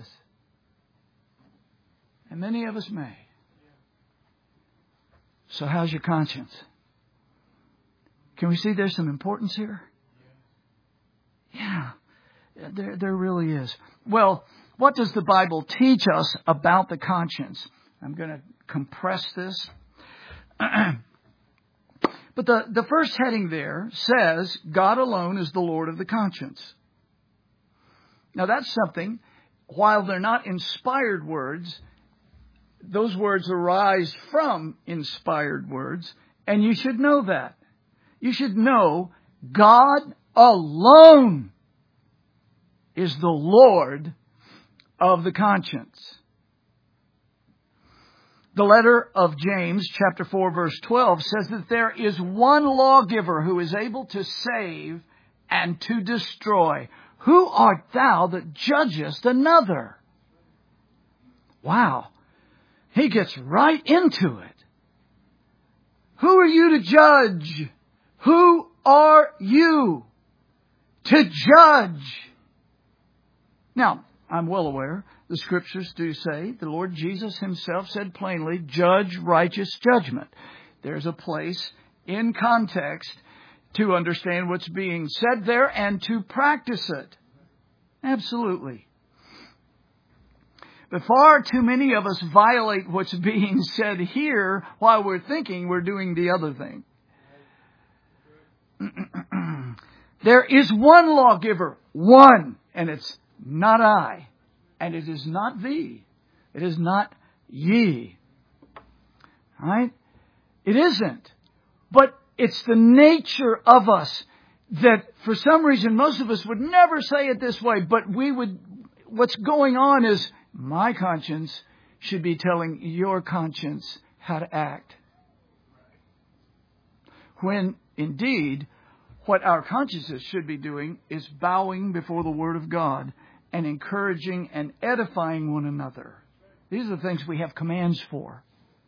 And many of us may. So how's your conscience? Can we see there's some importance here? Yeah, there, there really is. Well, what does the Bible teach us about the conscience? I'm going to compress this. But the, the first heading there says, God alone is the Lord of the conscience. Now that's something, while they're not inspired words, those words arise from inspired words, and you should know that. You should know God alone is the Lord of the conscience. The letter of James, chapter four, verse twelve, says that there is one lawgiver who is able to save and to destroy. Who art thou that judgest another? Wow. He gets right into it. Who are you to judge? Who are you to judge? Now, I'm well aware the Scriptures do say the Lord Jesus himself said plainly, judge righteous judgment. There's a place in context to understand what's being said there and to practice it. Absolutely. But far too many of us violate what's being said here while we're thinking we're doing the other thing. There is one lawgiver, one, and it's not I, and it is not thee, it is not ye. All right? It isn't. But it's the nature of us that for some reason most of us would never say it this way, but we would, what's going on is my conscience should be telling your conscience how to act. When indeed, what our consciences should be doing is bowing before the Word of God and encouraging and edifying one another. These are the things we have commands for.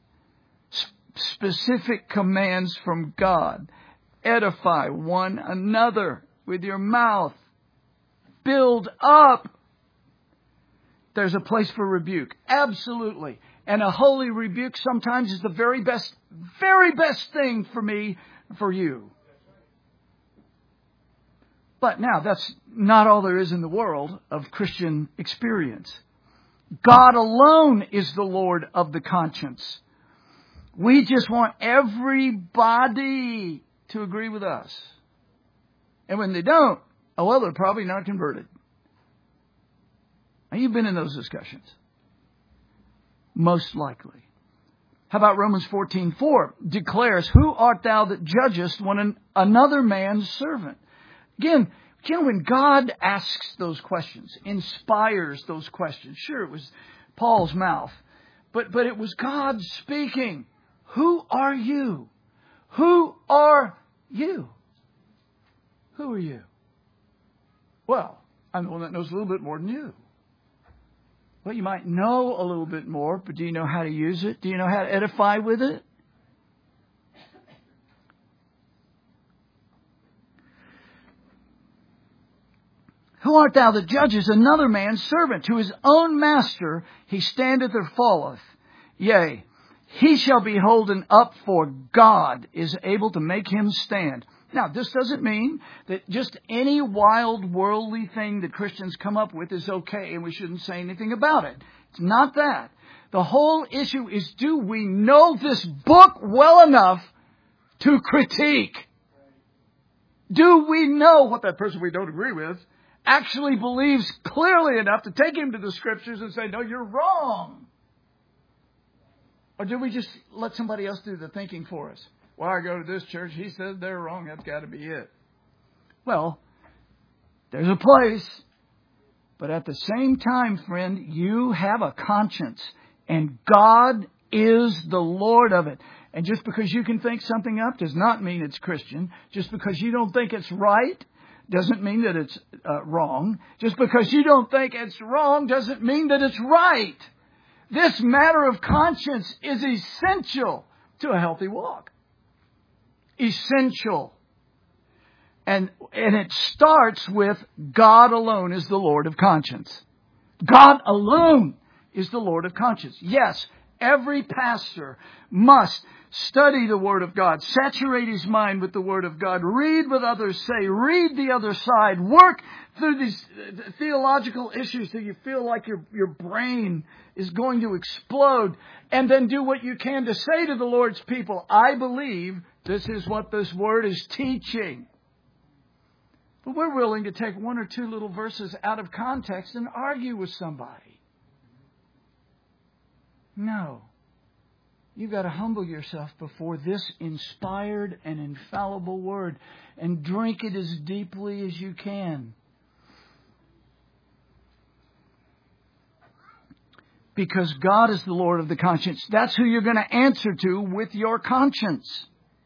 Specific commands from God. Edify one another with your mouth. Build up. there's a place for rebuke. Absolutely. And a holy rebuke sometimes is the very best, very best thing for me, for you. But now, that's not all there is in the world of Christian experience. God alone is the Lord of the conscience. We just want everybody to agree with us. And when they don't, oh well, they're probably not converted. Now, you've been in those discussions. Most likely. How about Romans fourteen four declares, who art thou that judgest one an, another man's servant? Again, you know, when God asks those questions, inspires those questions, sure, it was Paul's mouth, but, but it was God speaking. Who are you? Who are you? Who are you? Well, I'm the one that knows a little bit more than you. Well, you might know a little bit more, but do you know how to use it? Do you know how to edify with it? Who art thou that judgest another man's servant? To his own master he standeth or falleth. Yea, he shall be holden up, for God is able to make him stand. Now, this doesn't mean that just any wild, worldly thing that Christians come up with is okay and we shouldn't say anything about it. It's not that. The whole issue is, do we know this book well enough to critique? Do we know what that person we don't agree with actually believes clearly enough to take him to the Scriptures and say, no, you're wrong? Or do we just let somebody else do the thinking for us? Well, I go to this church. He says they're wrong. That's got to be it. Well, there's a place. But at the same time, friend, you have a conscience. And God is the Lord of it. And just because you can think something up does not mean it's Christian. Just because you don't think it's right doesn't mean that it's uh, wrong. Just because you don't think it's wrong doesn't mean that it's right. This matter of conscience is essential to a healthy walk. Essential. And, and it starts with God alone is the Lord of conscience. God alone is the Lord of conscience. Yes, every pastor must study the Word of God, saturate his mind with the Word of God, read what others say, read the other side, work through these theological issues that you feel like your, your brain is going to explode, and then do what you can to say to the Lord's people, I believe this is what this Word is teaching. But we're willing to take one or two little verses out of context and argue with somebody. No. You've got to humble yourself before this inspired and infallible Word and drink it as deeply as you can. Because God is the Lord of the conscience. That's who you're going to answer to with your conscience.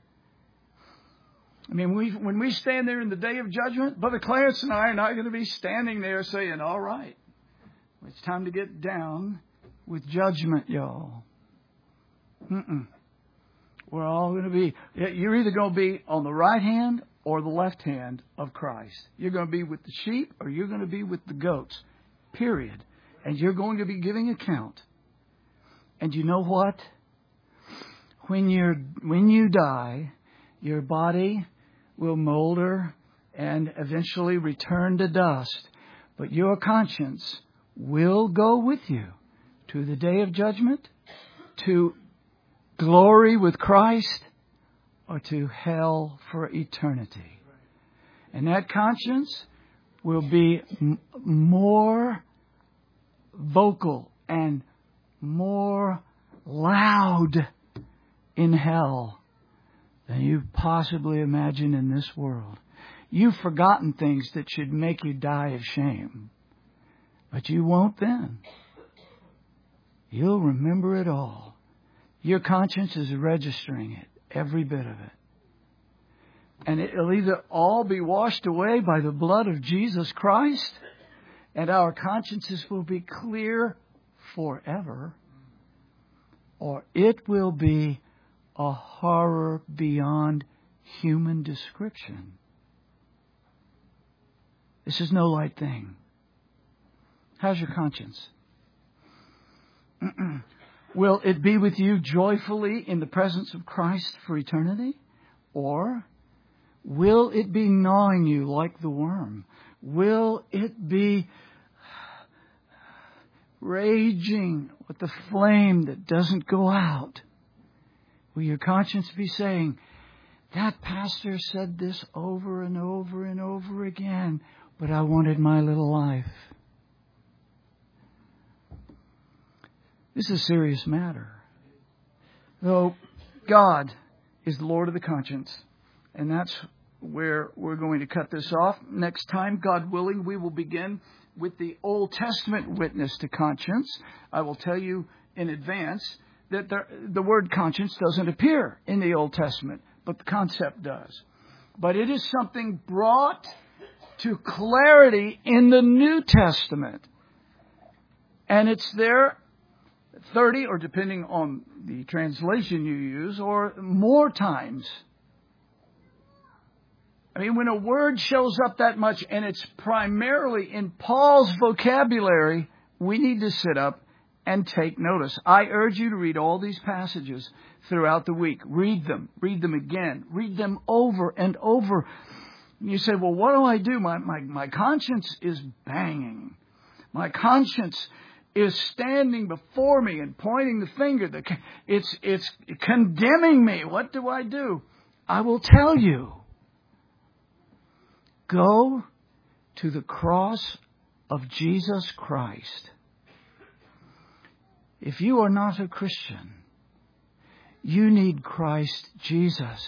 I mean, we, when we stand there in the day of judgment, Brother Clarence and I are not going to be standing there saying, all right, it's time to get down with judgment, y'all. Mm-mm. We're all going to be, you're either going to be on the right hand or the left hand of Christ. You're going to be with the sheep or you're going to be with the goats. Period. And you're going to be giving account. And you know what? When you're, when you die, your body will molder and eventually return to dust. But your conscience will go with you to the day of judgment, to glory with Christ, or to hell for eternity. And that conscience will be m- more vocal and more loud in hell than you possibly imagine in this world. You've forgotten things that should make you die of shame. But you won't then. You'll remember it all. Your conscience is registering it, every bit of it. And it'll either all be washed away by the blood of Jesus Christ, and our consciences will be clear forever, or it will be a horror beyond human description. This is no light thing. How's your conscience? Will it be with you joyfully in the presence of Christ for eternity? Or will it be gnawing you like the worm? Will it be raging with the flame that doesn't go out? Will your conscience be saying, that pastor said this over and over and over again, but I wanted my little life? This is a serious matter. Though God is the Lord of the conscience, and that's where we're going to cut this off. Next time, God willing, we will begin with the Old Testament witness to conscience. I will tell you in advance that the, the word conscience doesn't appear in the Old Testament, but the concept does. But it is something brought to clarity in the New Testament. And it's there thirty, or depending on the translation you use, or more times. I mean, when a word shows up that much and it's primarily in Paul's vocabulary, we need to sit up and take notice. I urge you to read all these passages throughout the week. Read them. Read them again. Read them over and over. And you say, well, what do I do? My, my, my conscience is banging. My conscience is standing before me and pointing the finger. It's, it's condemning me. What do I do? I will tell you. Go to the cross of Jesus Christ. If you are not a Christian, you need Christ Jesus.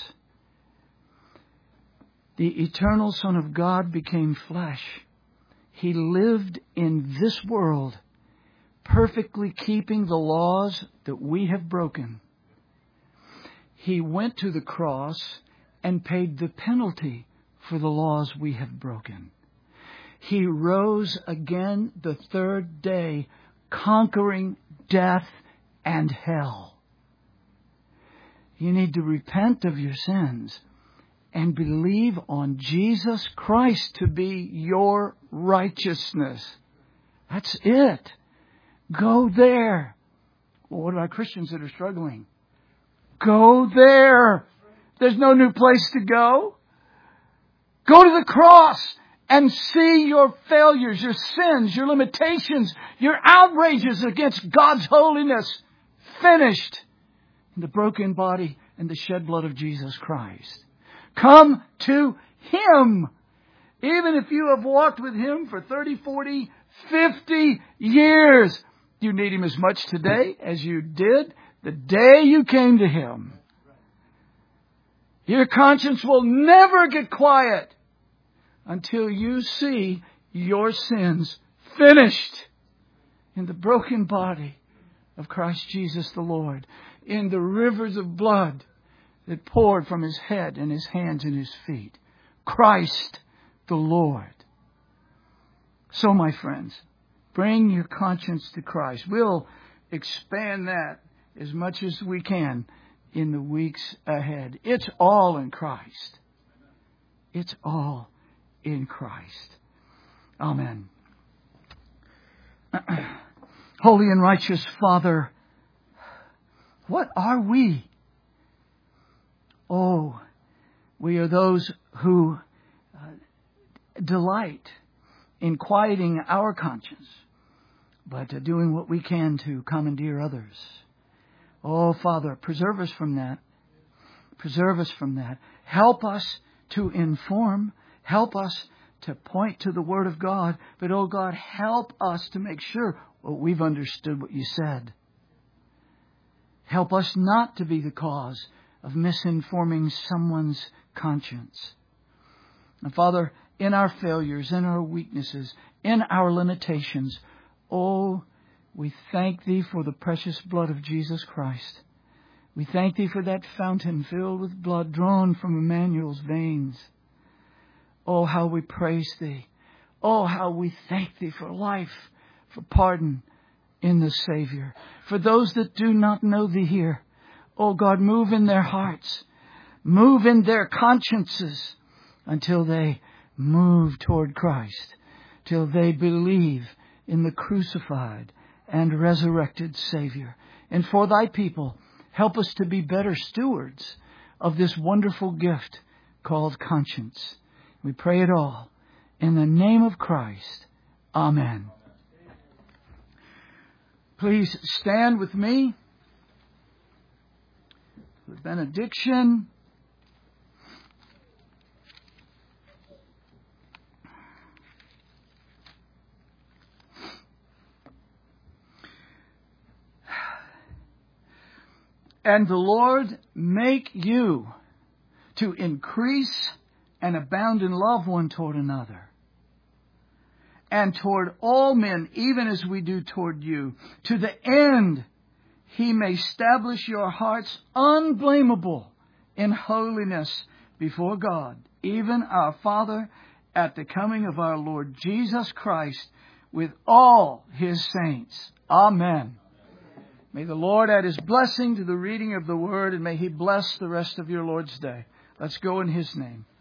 The eternal Son of God became flesh. He lived in this world, perfectly keeping the laws that we have broken. He went to the cross and paid the penalty for the laws we have broken. He rose again the third day, conquering death and hell. You need to repent of your sins and believe on Jesus Christ to be your righteousness. That's it. Go there. Well, what about Christians that are struggling? Go there. There's no new place to go. Go to the cross and see your failures, your sins, your limitations, your outrages against God's holiness finished in the broken body and the shed blood of Jesus Christ. Come to Him. Even if you have walked with Him for thirty, forty, fifty years, you need Him as much today as you did the day you came to Him. Your conscience will never get quiet until you see your sins finished in the broken body of Christ Jesus the Lord, in the rivers of blood that poured from His head and His hands and His feet. Christ the Lord. So, my friends, bring your conscience to Christ. We'll expand that as much as we can in the weeks ahead. It's all in Christ. It's all in Christ. Amen. Holy and righteous Father, what are we? Oh, we are those who uh, delight in quieting our conscience, but uh, doing what we can to commandeer others. Oh, Father, preserve us from that. Preserve us from that. Help us to inform. Help us to point to the Word of God. But, oh God, help us to make sure well, we've understood what you said. Help us not to be the cause of misinforming someone's conscience. And Father, in our failures, in our weaknesses, in our limitations, oh, we thank Thee for the precious blood of Jesus Christ. We thank Thee for that fountain filled with blood drawn from Emmanuel's veins. Oh, how we praise Thee. Oh, how we thank Thee for life, for pardon in the Savior. For those that do not know Thee here, oh God, move in their hearts. Move in their consciences until they move toward Christ. Till they believe in the crucified and resurrected Savior. And for thy people, help us to be better stewards of this wonderful gift called conscience. We pray it all in the name of Christ. Amen. Please stand with me. The benediction. And the Lord make you to increase and abound in love one toward another, and toward all men, even as we do toward you, to the end He may establish your hearts unblameable in holiness before God, even our Father, at the coming of our Lord Jesus Christ with all His saints. Amen. May the Lord add His blessing to the reading of the Word, and may He bless the rest of your Lord's day. Let's go in His name.